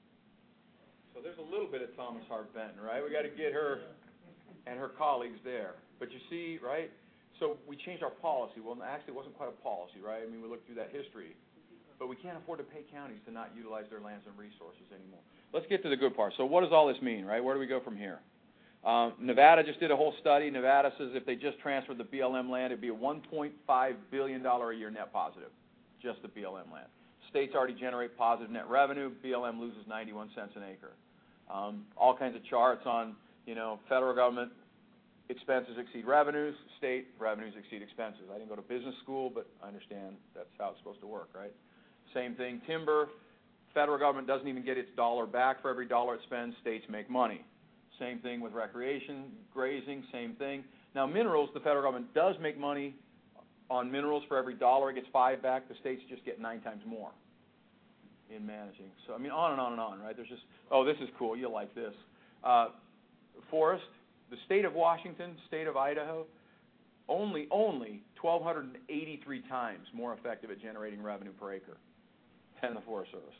So there's a little bit of Thomas Hart Benton, right? We got to get her and her colleagues there. But you see, right? So we changed our policy. Well, actually, it wasn't quite a policy, right? I mean, we looked through that history. But we can't afford to pay counties to not utilize their lands and resources anymore. Let's get to the good part. So what does all this mean, right? Where do we go from here? Nevada just did a whole study. Nevada says if they just transferred the BLM land, it'd be a $1.5 billion a year net positive, just the BLM land. States already generate positive net revenue. BLM loses 91 cents an acre. All kinds of charts on, federal government expenses exceed revenues, state revenues exceed expenses. I didn't go to business school, but I understand that's how it's supposed to work, right? Same thing, timber. Federal government doesn't even get its dollar back for every dollar it spends. States make money. Same thing with recreation, grazing, same thing. Now, minerals, the federal government does make money on minerals. For every dollar it gets 5 back. The states just get 9 times more. in managing. So, I mean, on and on and on, right? There's just, this is cool, you'll like this. Forest, the state of Washington, state of Idaho, only 1,283 times more effective at generating revenue per acre than the Forest Service.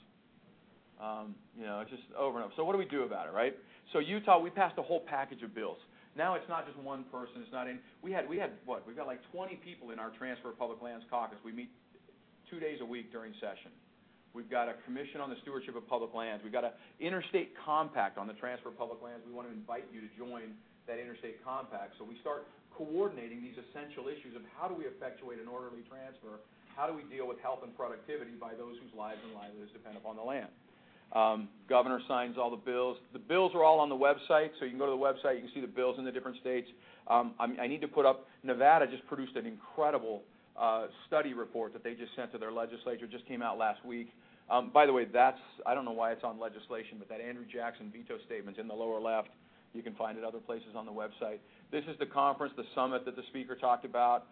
It's just over and over. So what do we do about it, right? So Utah, we passed a whole package of bills. Now it's not just one person. It's not in. We had what? We've got like 20 people in our Transfer of Public Lands caucus. We meet 2 days a week during session. We've got a commission on the stewardship of public lands. We've got an interstate compact on the transfer of public lands. We want to invite you to join that interstate compact. So we start coordinating these essential issues of how do we effectuate an orderly transfer, how do we deal with health and productivity by those whose lives and livelihoods depend upon the land. Governor signs all the bills. The bills are all on the website, so you can go to the website, you can see the bills in the different states. I need to put up, Nevada just produced an incredible study report that they just sent to their legislature, just came out last week. By the way, I don't know why it's on legislation, but that Andrew Jackson veto statement's in the lower left. You can find it other places on the website. This is the conference, the summit that the speaker talked about.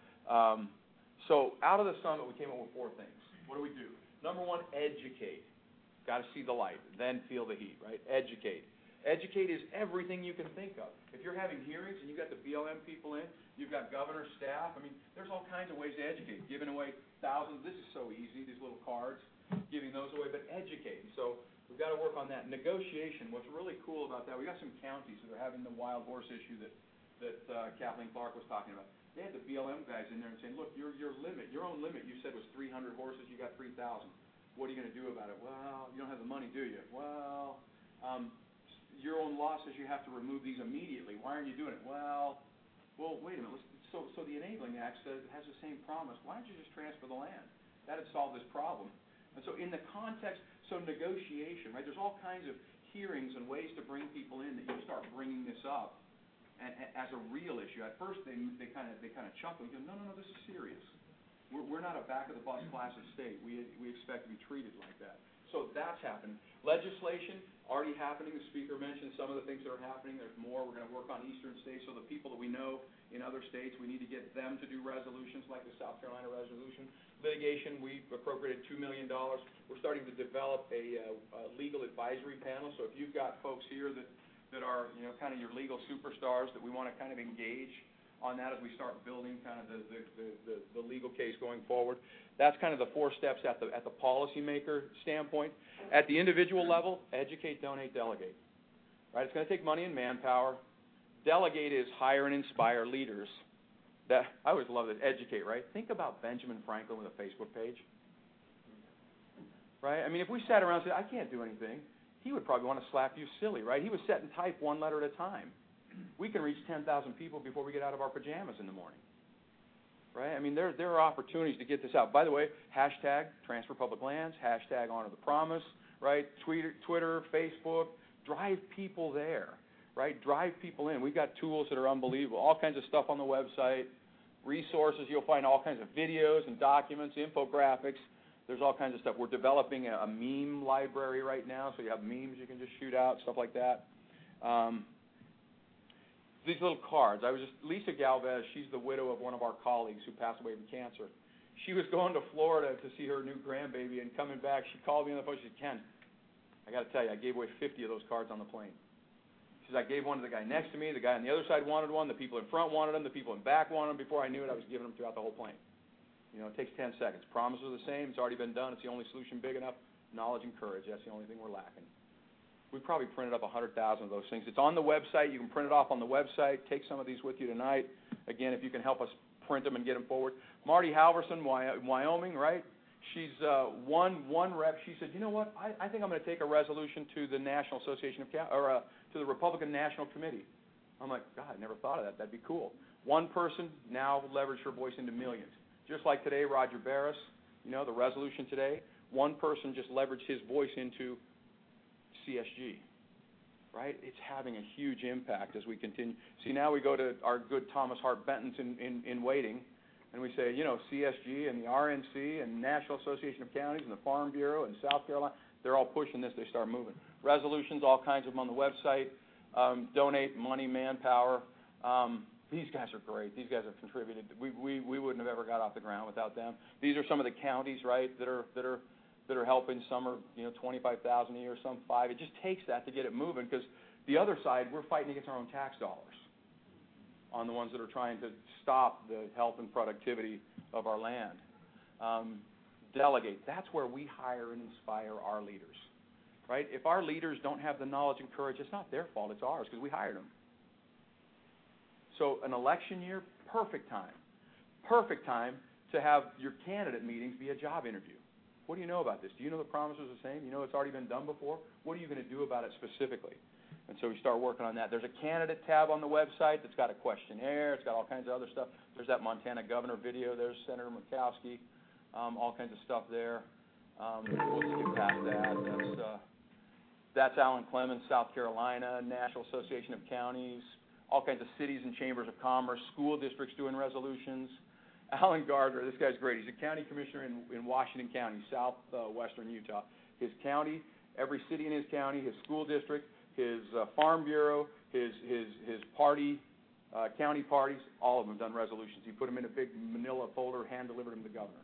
So out of the summit, we came up with 4 things. What do we do? Number 1, educate. Got to see the light, then feel the heat, right? Educate. Educate is everything you can think of. If you're having hearings and you've got the BLM people in, you've got governor staff, I mean, there's all kinds of ways to educate. Giving away thousands, this is so easy, these little cards, giving those away, but educate. So we've got to work on that. Negotiation, what's really cool about that, we got some counties that are having the wild horse issue that Kathleen Clark was talking about. They had the BLM guys in there and saying, look, your own limit you said was 300 horses, you got 3,000. What are you going to do about it? Well, you don't have the money, do you? Well, your own law says you have to remove these immediately. Why aren't you doing it? Well, wait a minute. So the Enabling Act says it has the same promise. Why don't you just transfer the land? That would solve this problem. And so in the context, negotiation, right? There's all kinds of hearings and ways to bring people in that you start bringing this up as a real issue. At first, they kind of chuckle and go, no, this is serious. We're not a back-of-the-bus class of state. We expect to be treated like that. So that's happening. Legislation, already happening. The speaker mentioned some of the things that are happening. There's more. We're going to work on eastern states. So the people that we know in other states, we need to get them to do resolutions like the South Carolina resolution. Litigation, we appropriated $2 million. We're starting to develop a legal advisory panel. So if you've got folks here that are, kind of your legal superstars that we want to kind of engage on that as we start building kind of the legal case going forward. That's kind of the 4 steps at the policymaker standpoint. At the individual level, educate, donate, delegate. Right? It's going to take money and manpower. Delegate is hire and inspire leaders. I always love it. Educate, right? Think about Benjamin Franklin with a Facebook page. Right? I mean, if we sat around and said, I can't do anything, he would probably want to slap you silly, right? He was set and type 1 letter at a time. We can reach 10,000 people before we get out of our pajamas in the morning, right? I mean, there are opportunities to get this out. By the way, hashtag Transfer Public Lands, hashtag Honor the Promise, right? Twitter, Facebook, drive people there, right? Drive people in. We've got tools that are unbelievable, all kinds of stuff on the website, resources. You'll find all kinds of videos and documents, infographics. There's all kinds of stuff. We're developing a meme library right now, so you have memes you can just shoot out, stuff like that. These little cards. Lisa Galvez, she's the widow of one of our colleagues who passed away from cancer. She was going to Florida to see her new grandbaby, and coming back, she called me on the phone. She said, Ken, I got to tell you, I gave away 50 of those cards on the plane. She said, I gave one to the guy next to me, the guy on the other side wanted one, the people in front wanted them, the people in back wanted them. Before I knew it, I was giving them throughout the whole plane. It takes 10 seconds. Promises are the same. It's already been done. It's the only solution big enough. Knowledge and courage. That's the only thing we're lacking. We probably printed up 100,000 of those things. It's on the website. You can print it off on the website. Take some of these with you tonight. Again, if you can help us print them and get them forward. Marty Halverson, Wyoming, right? She's one rep. She said, you know what? I think I'm going to take a resolution to the National Association of to the Republican National Committee. I'm like, God, I never thought of that. That'd be cool. One person now leveraged her voice into millions. Just like today, Roger Barris, the resolution today. One person just leveraged his voice into CSG, right? It's having a huge impact as we continue. See, now we go to our good Thomas Hart Benton's in waiting, and we say, CSG and the RNC and National Association of Counties and the Farm Bureau and South Carolina, they're all pushing this. They start moving. Resolutions, all kinds of them on the website. Donate money, manpower. These guys are great. These guys have contributed. We wouldn't have ever got off the ground without them. These are some of the counties, right, that are that are helping. Some are, $25,000 a year, some $5,000. It just takes that to get it moving, because the other side, we're fighting against our own tax dollars on the ones that are trying to stop the health and productivity of our land. Delegate. That's where we hire and inspire our leaders, right? If our leaders don't have the knowledge and courage, it's not their fault, it's ours, because we hired them. So an election year, perfect time to have your candidate meetings be a job interview. What do you know about this? Do you know the promise was the same? You know it's already been done before? What are you going to do about it specifically? And so we start working on that. There's a candidate tab on the website that's got a questionnaire. It's got all kinds of other stuff. There's that Montana governor video. There's Senator Murkowski, all kinds of stuff there. We'll skip past that. That's Alan Clemens, South Carolina, National Association of Counties, all kinds of cities and chambers of commerce, school districts doing resolutions. Alan Gardner, this guy's great. He's a county commissioner in Washington County, southwestern Utah. His county, every city in his county, his school district, his farm bureau, his party, county parties, all of them have done resolutions. He put them in a big manila folder, hand-delivered them to the governor.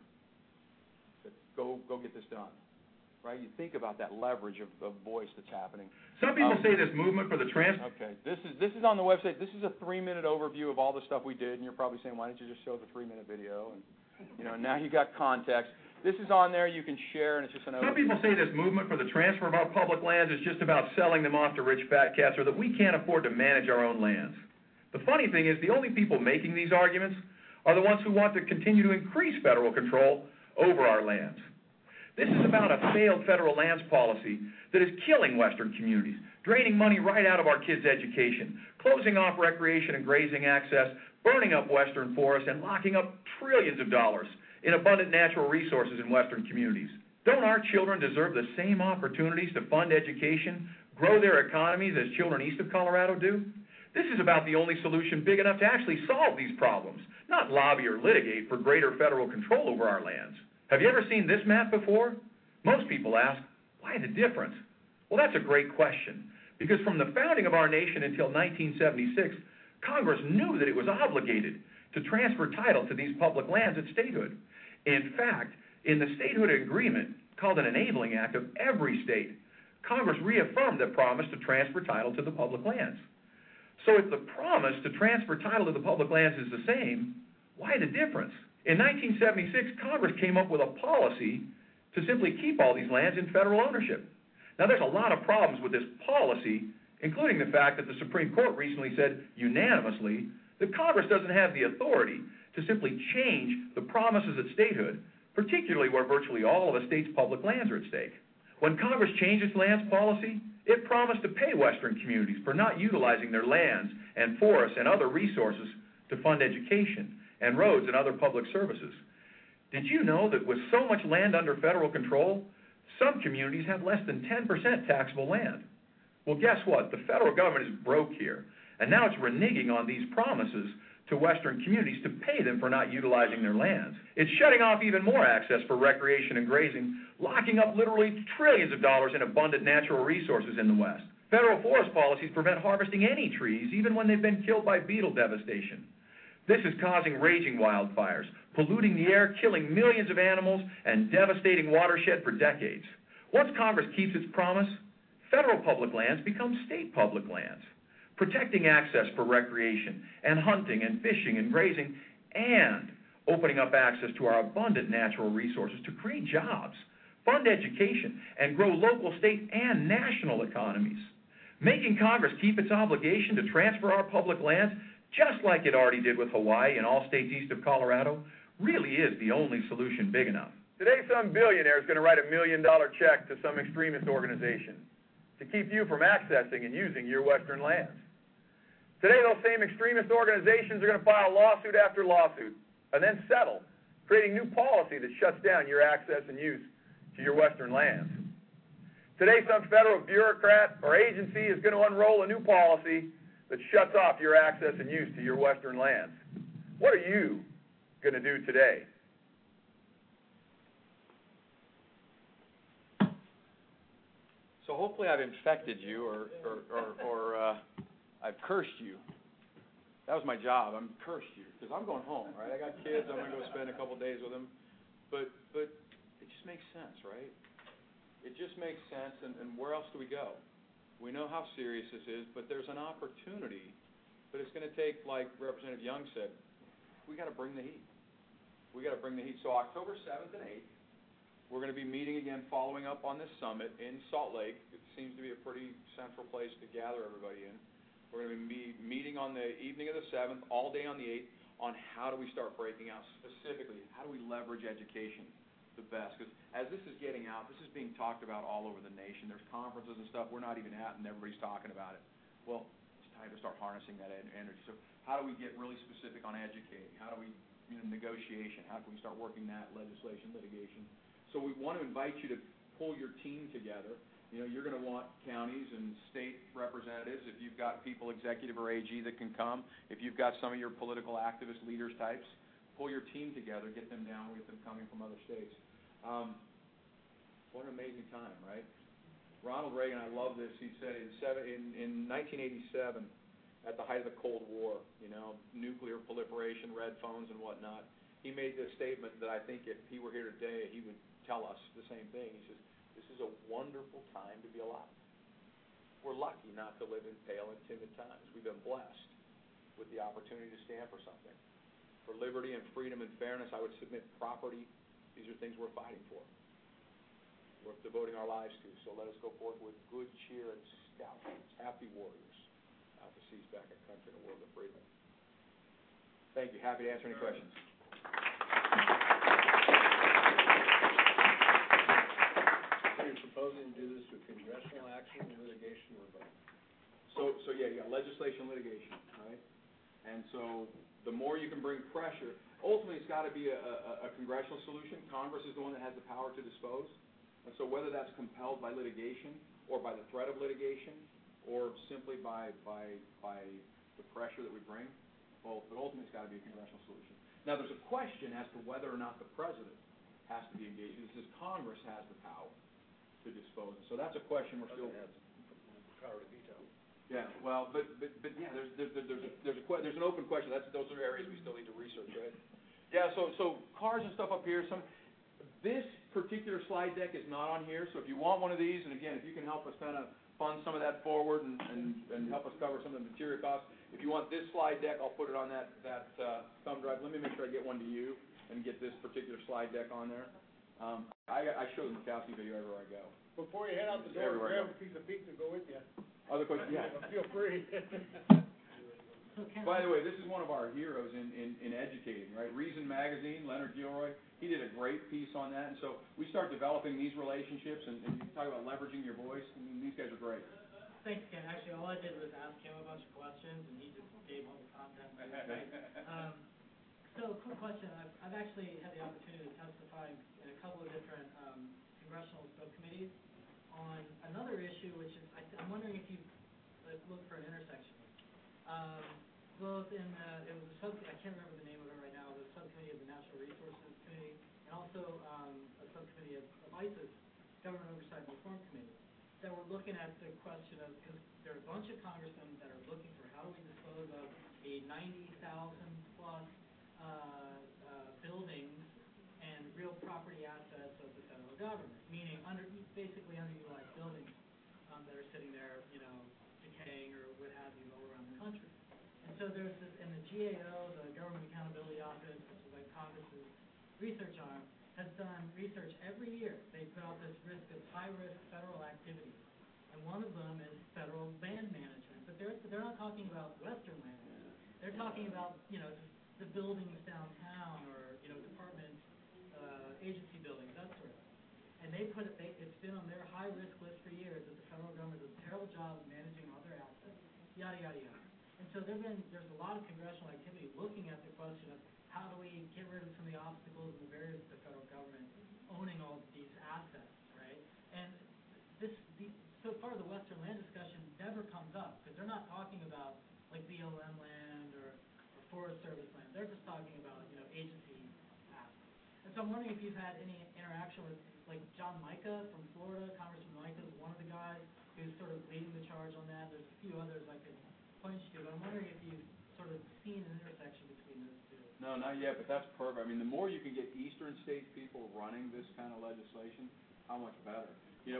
Said, go get this done. Right? You think about that leverage of voice that's happening. Some people say this movement for the Okay, this is on the website. This is a 3-minute overview of all the stuff we did, and you're probably saying, why didn't you just show the 3-minute video? And now you got context. This is on there. You can share, and it's just an overview. Some people say this movement for the transfer of our public lands is just about selling them off to rich fat cats, or that we can't afford to manage our own lands. The funny thing is, the only people making these arguments are the ones who want to continue to increase federal control over our lands. This is about a failed federal lands policy that is killing Western communities, draining money right out of our kids' education, closing off recreation and grazing access, burning up Western forests, and locking up trillions of dollars in abundant natural resources in Western communities. Don't our children deserve the same opportunities to fund education, grow their economies as children east of Colorado do? This is about the only solution big enough to actually solve these problems, not lobby or litigate for greater federal control over our lands. Have you ever seen this map before? Most people ask, why the difference? Well, that's a great question, because from the founding of our nation until 1976, Congress knew that it was obligated to transfer title to these public lands at statehood. In fact, in the statehood agreement, called an enabling act of every state, Congress reaffirmed the promise to transfer title to the public lands. So if the promise to transfer title to the public lands is the same, why the difference? In 1976, Congress came up with a policy to simply keep all these lands in federal ownership. Now, there's a lot of problems with this policy, including the fact that the Supreme Court recently said unanimously that Congress doesn't have the authority to simply change the promises at statehood, particularly where virtually all of a state's public lands are at stake. When Congress changed its lands policy, it promised to pay Western communities for not utilizing their lands and forests and other resources to fund education and roads and other public services. Did you know that with so much land under federal control, some communities have less than 10% taxable land? Well, guess what? The federal government is broke here, and now it's reneging on these promises to Western communities to pay them for not utilizing their lands. It's shutting off even more access for recreation and grazing, locking up literally trillions of dollars in abundant natural resources in the West. Federal forest policies prevent harvesting any trees, even when they've been killed by beetle devastation. This is causing raging wildfires, polluting the air, killing millions of animals, and devastating watershed for decades. Once Congress keeps its promise, federal public lands become state public lands, protecting access for recreation and hunting and fishing and grazing, and opening up access to our abundant natural resources to create jobs, fund education, and grow local, state, and national economies. Making Congress keep its obligation to transfer our public lands, just like it already did with Hawaii and all states east of Colorado, really is the only solution big enough. Today, some billionaire is going to write $1 million check to some extremist organization to keep you from accessing and using your Western lands. Today, those same extremist organizations are going to file lawsuit after lawsuit and then settle, creating new policy that shuts down your access and use to your Western lands. Today, some federal bureaucrat or agency is going to unroll a new policy that shuts off your access and use to your Western lands. What are you going to do today? So hopefully I've infected you or I've cursed you. That was my job. I'm cursed you because I'm going home, right? I got kids. I'm going to go spend a couple days with them. But it just makes sense, right? It just makes sense, and where else do we go? We know how serious this is, but there's an opportunity, but it's going to take, like Representative Young said, we got to bring the heat. We got to bring the heat. So October 7th and 8th, we're going to be meeting again following up on this summit in Salt Lake. It seems to be a pretty central place to gather everybody in. We're going to be meeting on the evening of the 7th, all day on the 8th, on how do we start breaking out specifically, how do we leverage education the best? Because as this is getting out, this is being talked about all over the nation. There's conferences and stuff we're not even at, and everybody's talking about it. Well, it's time to start harnessing that energy. So how do we get really specific on educating? How do we, negotiation? How can we start working that legislation, litigation? So we want to invite you to pull your team together. You're going to want counties and state representatives. If you've got people, executive or AG, that can come, if you've got some of your political activist leaders types, pull your team together, get them down, get them coming from other states. What an amazing time, right? Ronald Reagan, I love this. He said in 1987, at the height of the Cold War, nuclear proliferation, red phones and whatnot, he made this statement that I think if he were here today, he would tell us the same thing. He says, "This is a wonderful time to be alive. We're lucky not to live in pale and timid times. We've been blessed with the opportunity to stand for something. For liberty and freedom and fairness, I would submit property. These are things we're fighting for. We're devoting our lives to. So let us go forth with good cheer and stout, happy warriors out to seize back a country and a world of freedom." Thank you. Happy to answer any questions. You're proposing to do this with congressional action, litigation, or both? So yeah, you got legislation, litigation, right? And so the more you can bring pressure, ultimately it's got to be a congressional solution. Congress is the one that has the power to dispose. And so whether that's compelled by litigation or by the threat of litigation or simply by the pressure that we bring, both, but ultimately it's got to be a congressional solution. Now there's a question as to whether or not the president has to be engaged. This is Congress has the power to dispose. So that's a question we're still. Power to veto. Yeah, well, but yeah, there's an open question. Those are areas we still need to research, right? Yeah, so cars and stuff up here. This particular slide deck is not on here. So if you want one of these, and again, if you can help us kind of fund some of that forward and help us cover some of the material costs. If you want this slide deck, I'll put it on that thumb drive. Let me make sure I get one to you and get this particular slide deck on there. I show the Murkowski video everywhere I go. Before you head out the door, grab a piece of pizza, go with you. Other questions? Yeah. Feel free. By the way, this is one of our heroes in educating, right? Reason Magazine, Leonard Gilroy, he did a great piece on that. And so we start developing these relationships, and you talk about leveraging your voice. I mean, these guys are great. Thanks, Ken. Actually, all I did was ask him a bunch of questions, and he just gave all the content. So, quick question. I've actually had the opportunity to testify in a couple of different congressional subcommittees on another issue, which is I'm wondering if you look for an intersection. Both in it was a I can't remember the name of it right now. It was a subcommittee of the Natural Resources Committee, and also a subcommittee of ISIS, Government Oversight and Reform Committee, that were looking at the question of, because there are a bunch of congressmen that are looking for how do we dispose of a 90,000 plus buildings and real property assets of the federal government, meaning basically underutilized buildings that are sitting there, decaying or what have you all around the country. And so there's this, and the GAO, the Government Accountability Office, which is like Congress's research arm, has done research every year. They put out this list of high-risk federal activities, and one of them is federal land management. But they're not talking about Western land management. They're talking about just the buildings downtown or department, agency buildings, that sort of thing. And it's been on their high-risk list for years that the federal government does a terrible job of managing all their assets, yada, yada, yada. And so there's a lot of congressional activity looking at the question of how do we get rid of some of the obstacles and the barriers to the federal government owning all of these assets, right? And so far the Western land discussion never comes up because they're not talking about like BLM land or Forest Service land. They're just talking about agency assets. And so I'm wondering if you've had any interaction with like John Mica from Florida. Congressman Mica is one of the guys who's sort of leading the charge on that. There's a few others I could point you to, but I'm wondering if you've sort of seen an intersection between those two. No, not yet, but that's perfect. I mean, the more you can get eastern state people running this kind of legislation, how much better. You know,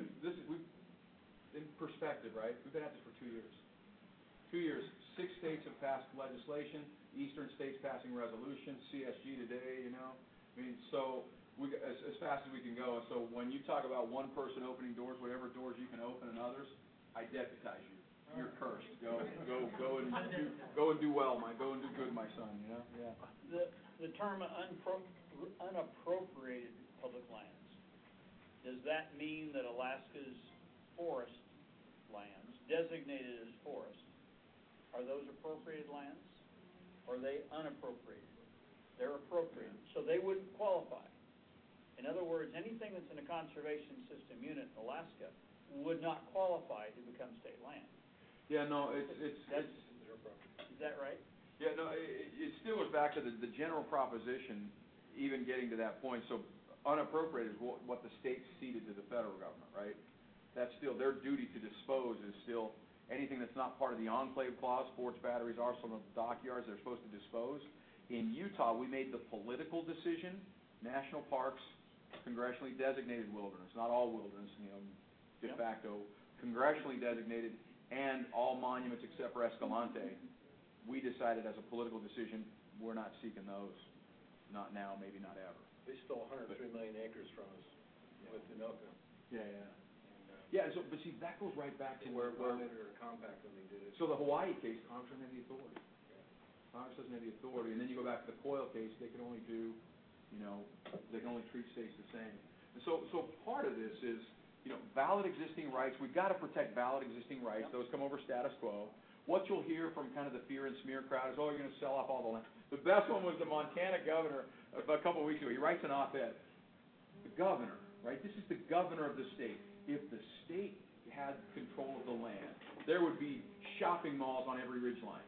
in perspective, right? We've been at this for 2 years. 2 years, 6 states have passed legislation, eastern states passing resolutions, CSG today, you know. I mean, so as fast as we can go. So when you talk about one person opening doors, whatever doors you can open and others, I deputize you. You're cursed. Go and do well, go and do good, my son, you know? Yeah. The term unappropriated public lands, does that mean that Alaska's forest lands, designated as forest, are those appropriated lands? Or are they unappropriated? They're appropriated, so they wouldn't qualify. In other words, anything that's in a conservation system unit in Alaska would not qualify to become state land. Yeah, no, is that right? Yeah, no, it still goes back to the general proposition, even getting to that point. So unappropriated is what the state ceded to the federal government, right? That's still, their duty to dispose is still anything that's not part of the enclave clause, sports batteries, arsenal, dockyards, they're supposed to dispose. In Utah, we made the political decision, national parks, congressionally designated wilderness, not all wilderness, you know, de facto, congressionally designated, and all monuments except for Escalante. We decided as a political decision, we're not seeking those. Not now, maybe not ever. They stole 103 million acres from us with Anoka. Yeah. Yeah, so, but see, that goes right back to where violated our compact when they did it. So the Hawaii case, Congress doesn't have the authority. Congress doesn't have the authority, and then you go back to the Coyle case, they can only do, you know, they can only treat states the same. And so part of this is, you know, valid existing rights. We've got to protect valid existing rights. Those come over status quo. What you'll hear from kind of the fear and smear crowd is, oh, you're going to sell off all the land. The best one was the Montana governor a couple of weeks ago. He writes an op-ed. The governor, right? This is the governor of the state. If the state had control of the land, there would be shopping malls on every ridgeline.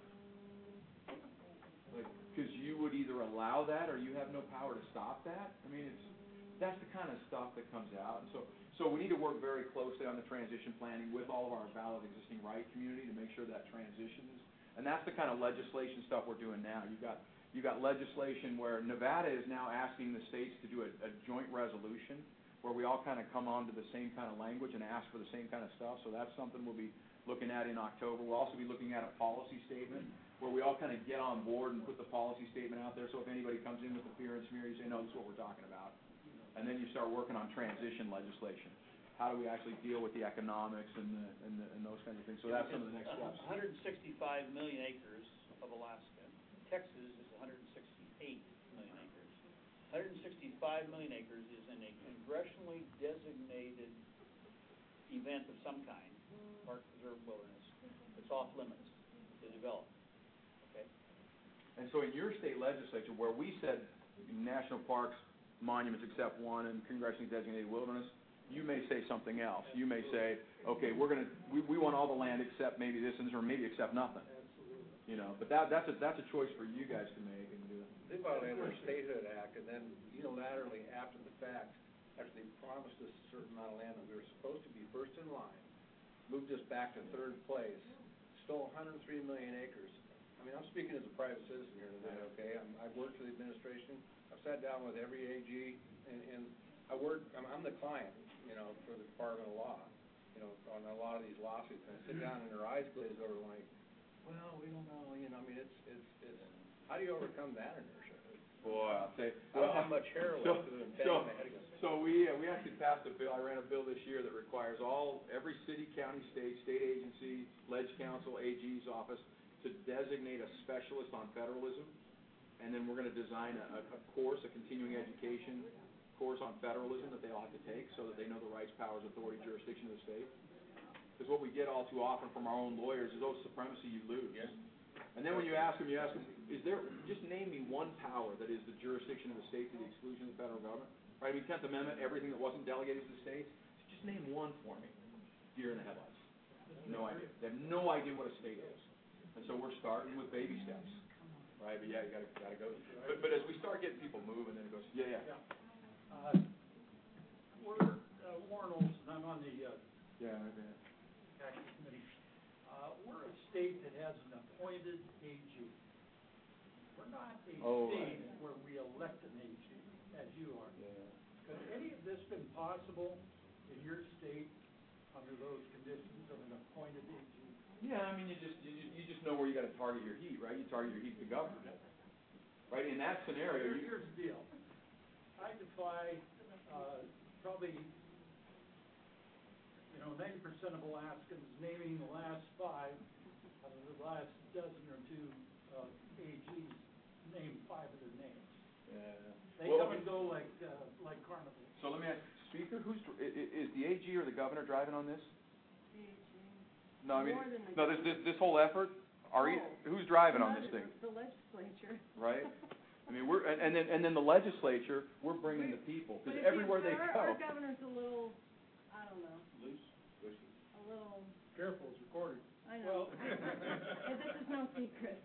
Like, because you would either allow that or you have no power to stop that. I mean, that's the kind of stuff that comes out. And so we need to work very closely on the transition planning with all of our valid existing right community to make sure that transitions. And that's the kind of legislation stuff we're doing now. You've got legislation where Nevada is now asking the states to do a joint resolution where we all kind of come onto the same kind of language and ask for the same kind of stuff. So that's something we'll be looking at in October. We'll also be looking at a policy statement where we all kind of get on board and put the policy statement out there. So if anybody comes in with the fear and smear, you say, no, this is what we're talking about. And then you start working on transition legislation. How do we actually deal with the economics and those kinds of things? So that's some of the next steps. 165 million acres of Alaska. Texas is 168 million acres. 165 million acres is in a congressionally designated event of some kind, park preserve wilderness. It's off limits to develop. Okay. And so in your state legislature, where we said national parks, monuments except one, and congressionally designated wilderness, you may say something else. You may say, okay, we want all the land except maybe this, or maybe except nothing. You know, but that's a choice for you guys to make and do it. They violated our Statehood Act, and then unilaterally after the fact, after they promised us a certain amount of land that we were supposed to be first in line, moved us back to third place, stole 103 million acres. I mean, I'm speaking as a private citizen here today, okay? I've worked for the administration. I've sat down with every AG, and I'm the client, you know, for the Department of Law, you know, on a lot of these lawsuits. And I sit down and their eyes glaze over like, well, we don't know, you know, I mean, it's how do you overcome that inertia? Boy, I'll say. I don't have much hair left to bang my head against. So we actually passed a bill. I ran a bill this year that requires every city, county, state agency, ledge council, AG's office to designate a specialist on federalism, and then we're going to design a course, a continuing education course on federalism that they all have to take so that they know the rights, powers, authority, jurisdiction of the state. Because what we get all too often from our own lawyers is, supremacy, you lose. Yes. And then when you ask them, just name me one power that is the jurisdiction of the state to the exclusion of the federal government. Right? I mean, 10th Amendment, everything that wasn't delegated to the states, just name one for me. Deer in the headlights. No idea. They have no idea what a state is. And so we're starting with baby steps. Right? But yeah, you gotta go. But as we start getting people moving, then it goes, yeah. We're Warren Olson. I'm on the action committee. We're a state that has an appointed AG. We're not a state where we elect an AG, as you are. Could any of this been possible in your state under those conditions of an appointed AG? Yeah, I mean, you just know where you gotta target your heat, right? You target your heat to governor. Right, in that scenario, Here's the deal. I defy, probably, 90% of Alaskans naming the last 5 out of the last dozen or two AGs, name 5 of their names. They come and go like carnival. So let me ask, Speaker, is the AG or the governor driving on this? The AG. No, I mean, More than the no, this whole effort, who's driving on this thing? The legislature. Right? I mean, and then the legislature, we're bringing the people, because everywhere they go. Our governor's a little, I don't know. Loose? A little. Careful, it's recorded. I know. And this is no secret.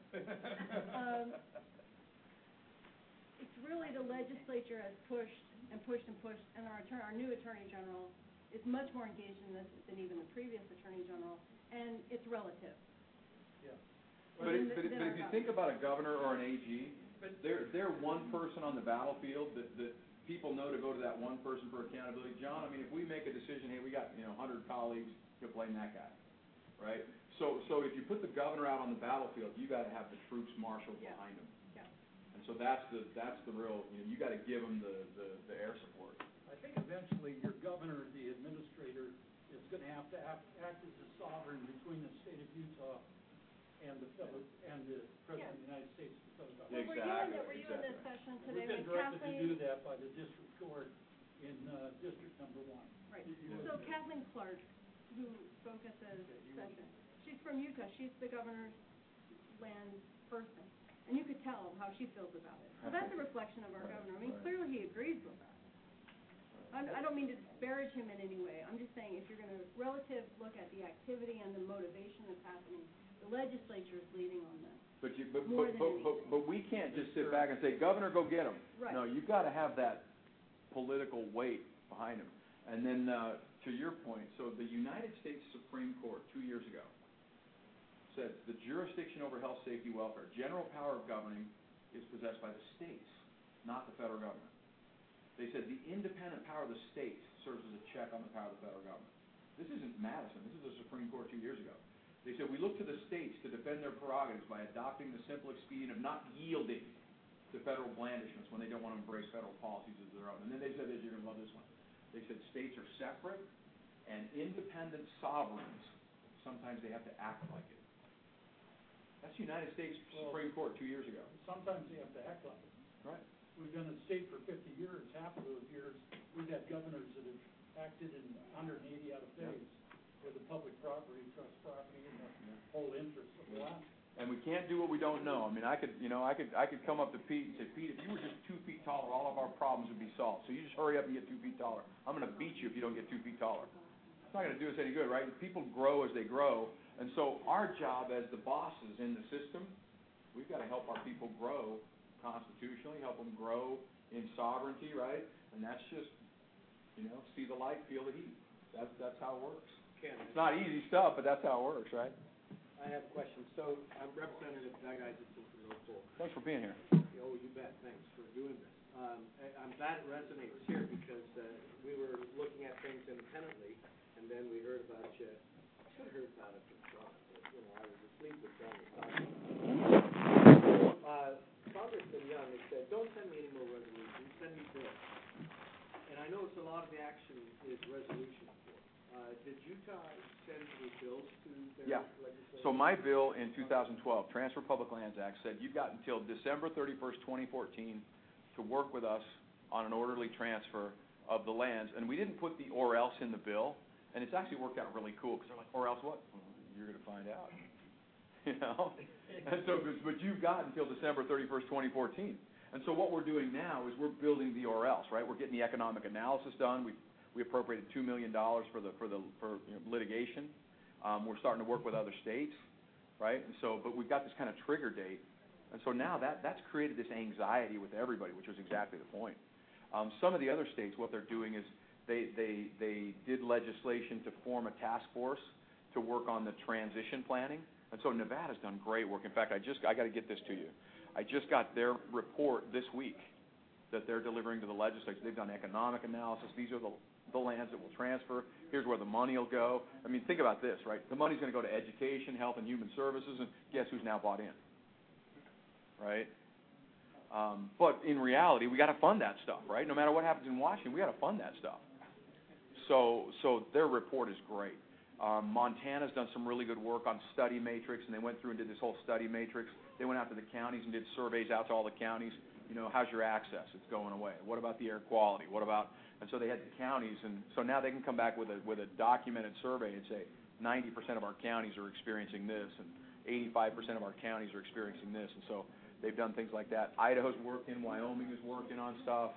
It's really the legislature has pushed, and our new Attorney General is much more engaged in this than even the previous Attorney General, and it's relative. Yeah. But if you think about a governor or an AG, they're one person on the battlefield that people know to go to that one person for accountability. John, I mean, if we make a decision, hey, we got 100 colleagues, you'll blame that guy, right? So if you put the governor out on the battlefield, you got to have the troops marshaled behind him. Yeah. And so that's the real, you got to give them the air support. I think eventually your governor, the administrator, is going to have to act as a sovereign between the state of Utah and the President of the United States. Well, we're doing this session today with Kathleen. We've been directed to do that by the district court in District Number 1. Right. So Kathleen Clark, who spoke at the session, she's from Utah. She's the governor's land person. And you could tell how she feels about it. So that's a reflection of our governor. I mean, clearly he agrees with that. I don't mean to disparage him in any way. I'm just saying if you're going to look at the activity and the motivation that's happening, the legislature is leading on this. But we can't just sit back and say, Governor, go get him. Right. No, you've got to have that political weight behind him. And then to your point, so the United States Supreme Court 2 years ago said the jurisdiction over health, safety, welfare, general power of governing is possessed by the states, not the federal government. They said the independent power of the states serves as a check on the power of the federal government. This isn't Madison. This is the Supreme Court 2 years ago. They said we look to the states to defend their prerogatives by adopting the simple expedient of not yielding to federal blandishments when they don't want to embrace federal policies as their own. And then they said this, you're going to love this one. They said states are separate and independent sovereigns. Sometimes they have to act like it. That's the United States Supreme Court 2 years ago. Sometimes they have to act like it. Right. We've been in the state for 50 years. Half of those years, we've had governors that have acted in 180 out of days with the public property, trust property, and the whole interest of the land. And we can't do what we don't know. I mean, I could come up to Pete and say, Pete, if you were just 2 feet taller, all of our problems would be solved. So you just hurry up and get 2 feet taller. I'm going to beat you if you don't get 2 feet taller. It's not going to do us any good, right? People grow as they grow. And so our job as the bosses in the system, we've got to help our people grow constitutionally, help them grow in sovereignty, right? And that's just, see the light, feel the heat. That's how it works. It's not easy stuff, but that's how it works, right? I have a question. So I'm Representative Doug Isaacson from North Pole. Thanks for being here. Oh, you bet. Thanks for doing this. I'm glad it resonates here because we were looking at things independently, and then we heard about you. I should have heard about it from John, but I was asleep with John was talking. Congressman Young has said, don't send me any more resolutions, send me bills. And I notice a lot of the action is resolution for. Did Utah send any bills to their legislature? So my bill in 2012, Transfer Public Lands Act, said you've got until December 31st, 2014 to work with us on an orderly transfer of the lands. And we didn't put the or else in the bill, and it's actually worked out really cool because they're like, or else what? You're going to find out. And so, but you've got until December 31st, 2014. And so what we're doing now is we're building the or else, right? We're getting the economic analysis done. We appropriated $2 million for litigation. We're starting to work with other states, right? And so, but we've got this kind of trigger date. And so now that's created this anxiety with everybody, which was exactly the point. Some of the other states, what they're doing is they did legislation to form a task force to work on the transition planning. And so Nevada's done great work. In fact, I got to get this to you. I just got their report this week that they're delivering to the legislature. They've done economic analysis. These are the lands that will transfer. Here's where the money will go. I mean, think about this, right? The money's going to go to education, health, and human services, and guess who's now bought in, right? But in reality, we got to fund that stuff, right? No matter what happens in Washington, we got to fund that stuff. So their report is great. Montana's done some really good work on study matrix, and they went through and did this whole study matrix. They went out to the counties and did surveys out to all the counties. You know, how's your access? It's going away. What about the air quality? What about? And so they had the counties, and so now they can come back with a documented survey and say 90% of our counties are experiencing this, and 85% of our counties are experiencing this, and so they've done things like that. Idaho's working, Wyoming is working on stuff.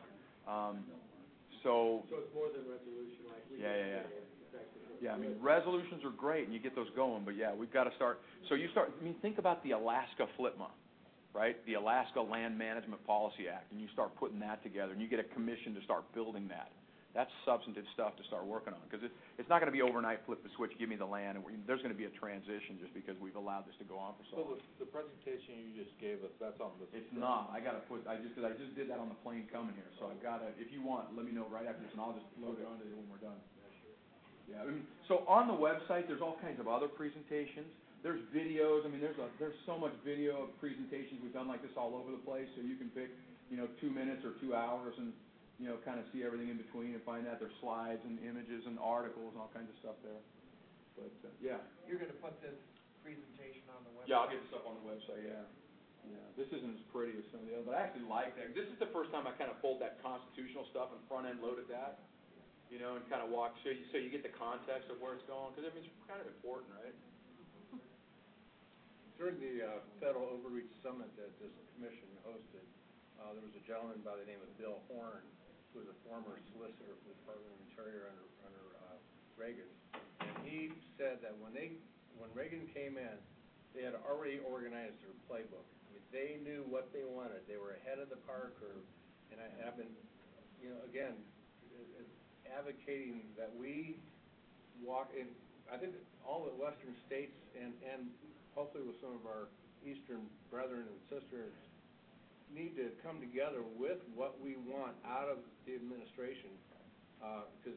So it's more than resolution, like we Yeah, I mean, resolutions are great, and you get those going, but yeah, we've got to start. So you start, I mean, think about the Alaska FLPMA, right? The Alaska Land Management Policy Act, and you start putting that together, and you get a commission to start building that. That's substantive stuff to start working on, because it's not going to be overnight, flip the switch, give me the land, and there's going to be a transition just because we've allowed this to go on for so long. So the presentation you just gave us, that's on the... It's not. I just did that on the plane coming here, so I've got to, if you want, let me know right after this, and I'll just load it onto it when we're done. Yeah, I mean, so on the website, there's all kinds of other presentations. There's videos. I mean, there's so much video of presentations we've done like this all over the place, so you can pick, 2 minutes or 2 hours and, kind of see everything in between and find that there's slides and images and articles and all kinds of stuff there. But, yeah. You're going to put this presentation on the website? Yeah, I'll get this up on the website, yeah. Yeah, this isn't as pretty as some of the others, but I actually like that. This is the first time I kind of pulled that constitutional stuff and front-end loaded that, and kind of walked, so you get the context of where it's going, because, I mean, it's kind of important, right? During the Federal Overreach Summit that this commission hosted, there was a gentleman by the name of Bill Horn, who was a former solicitor for the Department of Interior under Reagan. And he said that when Reagan came in, they had already organized their playbook. I mean, they knew what they wanted. They were ahead of the power curve. And I've been, again, advocating that we walk in. I think all the Western states and hopefully with some of our Eastern brethren and sisters need to come together with what we want out of the administration, because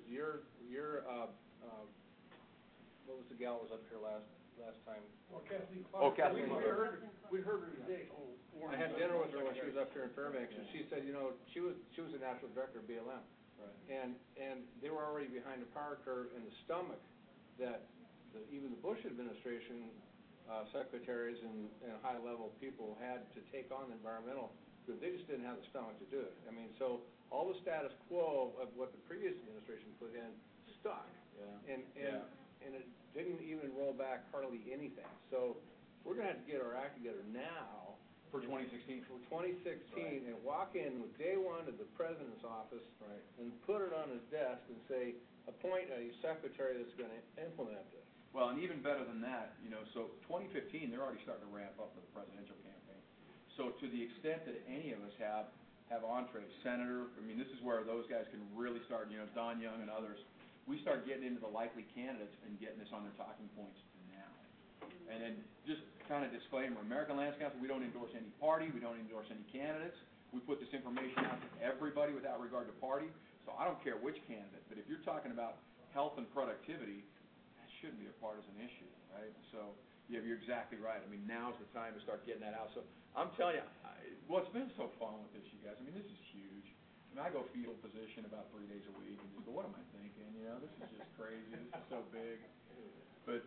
what was the gal that was up here last time? Kathleen Clark. Kathleen Clark. We heard her today. I had dinner with her when she was up here in Fairbanks, and she said, she was the national director of BLM, right. and they were already behind the power curve in the stomach that even the Bush administration secretaries and high-level people had to take on environmental, because they just didn't have the stomach to do it. I mean, so all the status quo of what the previous administration put in stuck, and it didn't even roll back hardly anything. So we're going to have to get our act together now for 2016. For 2016, right. And walk in with day one to the president's office, right. And put it on his desk and say, appoint a secretary that's going to implement this. Well, and even better than that, so 2015, they're already starting to ramp up for the presidential campaign. So to the extent that any of us have entree, senator, I mean, this is where those guys can really start, Don Young and others, we start getting into the likely candidates and getting this on their talking points now. And then just kind of disclaimer, American Lands Council, we don't endorse any party, we don't endorse any candidates. We put this information out to everybody without regard to party. So I don't care which candidate, but if you're talking about health and productivity, shouldn't be a partisan issue, right? So, yeah, you're exactly right. I mean, now's the time to start getting that out. So, I'm telling you, what's been so fun with this, you guys, I mean, this is huge. I mean, I go fetal position about 3 days a week and just go, what am I thinking? This is just crazy. This is so big. But,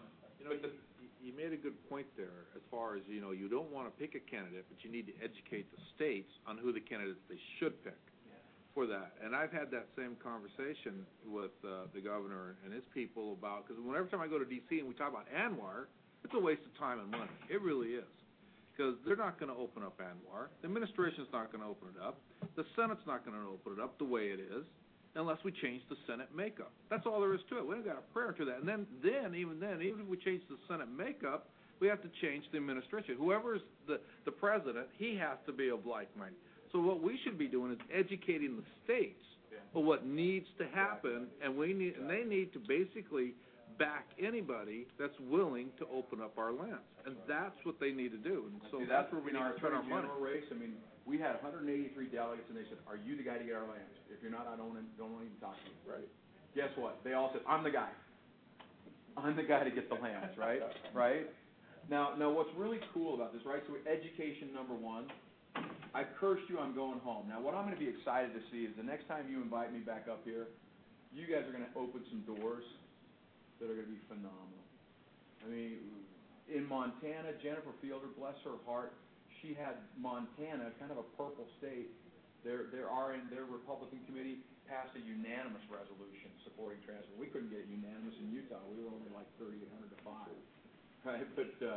you made a good point there as far as, you don't want to pick a candidate, but you need to educate the states on who the candidates they should pick. For that, and I've had that same conversation with the governor and his people about, because every time I go to D.C. and we talk about ANWR, it's a waste of time and money. It really is, because they're not going to open up ANWR. The administration's not going to open it up. The Senate's not going to open it up the way it is, unless we change the Senate makeup. That's all there is to it. We haven't got a prayer to that. And then even if we change the Senate makeup, we have to change the administration. Whoever's the president, he has to be of like mind. So what we should be doing is educating the states of what needs to happen, and they need to basically back anybody that's willing to open up our lands. And that's what they need to do, and so See, that's where we in need our to spend our attorney money. general race, I mean, we had 183 delegates, and they said, are you the guy to get our lands? If you're not, I don't want to even talk to you. Right. Guess what? They all said, I'm the guy. I'm the guy to get the lands, right? Right? Now, what's really cool about this, right, so education number one, I cursed you, I'm going home. Now, what I'm going to be excited to see is the next time you invite me back up here, you guys are going to open some doors that are going to be phenomenal. I mean, in Montana, Jennifer Fielder, bless her heart, she had Montana, kind of a purple state. Their Republican committee passed a unanimous resolution supporting transfer. We couldn't get it unanimous in Utah. We were only like 3,800 to 5, right?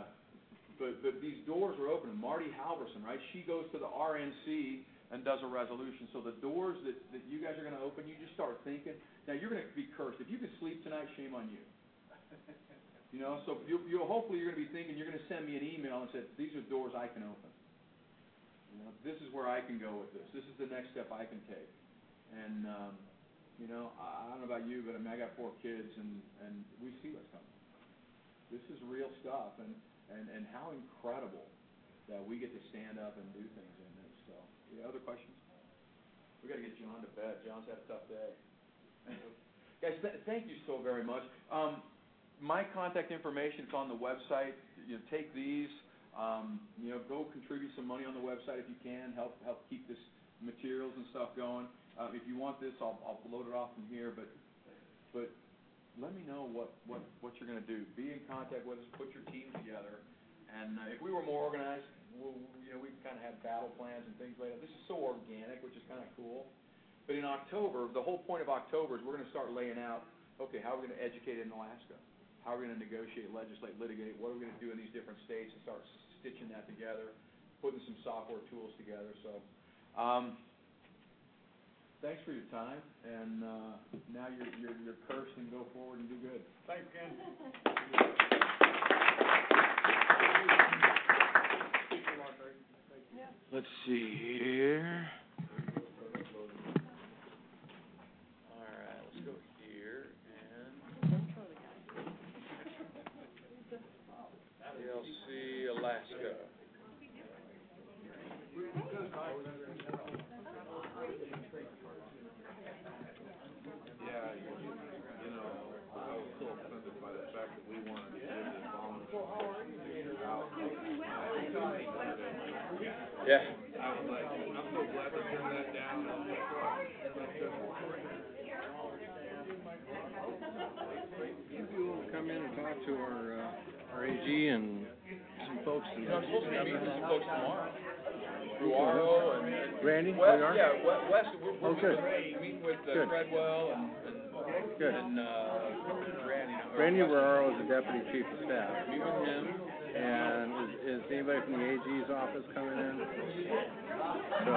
But these doors were open. And Marty Halverson, right? She goes to the RNC and does a resolution. So the doors that you guys are going to open, you just start thinking. Now you're going to be cursed. If you can sleep tonight, shame on you. You know, so you'll hopefully you're going to be thinking, you're going to send me an email and say, these are doors I can open. You know, this is where I can go with this. This is the next step I can take. And, you know, I don't know about you, but I mean, I got 4 kids, and we see what's coming. This is real stuff, and how incredible that we get to stand up and do things in this. So, yeah, other questions? We got to get John to bed. John's had a tough day. Guys, thank you so very much. My contact information is on the website. You know, take these. You know, go contribute some money on the website if you can. Help keep this materials and stuff going. If you want this, I'll load it off from here. But let me know what you're going to do. Be in contact with us. Put your team together. And if we were more organized, you know, we kind of have battle plans and things like that. This is so organic, which is kind of cool. But in October, the whole point of October is we're going to start laying out, okay, how are we going to educate in Alaska? How are we going to negotiate, legislate, litigate? What are we going to do in these different states and start stitching that together, putting some software tools together. So thanks for your time, and now you're cursed and go forward and do good. Thanks, Ken. Let's see here. All right, let's go here and DLC Alaska. Yeah, you know, I was so offended by the fact that we wanted to give the volunteers out. Yeah. I was like, I'm so glad to turn that down. You'll be able to come in and talk to our AG and some folks. I'm supposed to be meeting with some folks tomorrow. Ruaro and Randy, Wes, we are? yeah, Wes, we're Good. meeting with Treadwell and Good. Randy. Randy Ruaro is the deputy chief of staff. Meet with him. And is anybody from the AG's office coming in? So,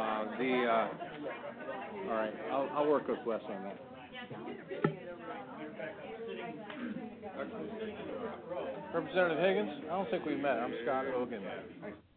all right, I'll work with Wes on that. Representative Higgins, I don't think we met. I'm Scott Hogan.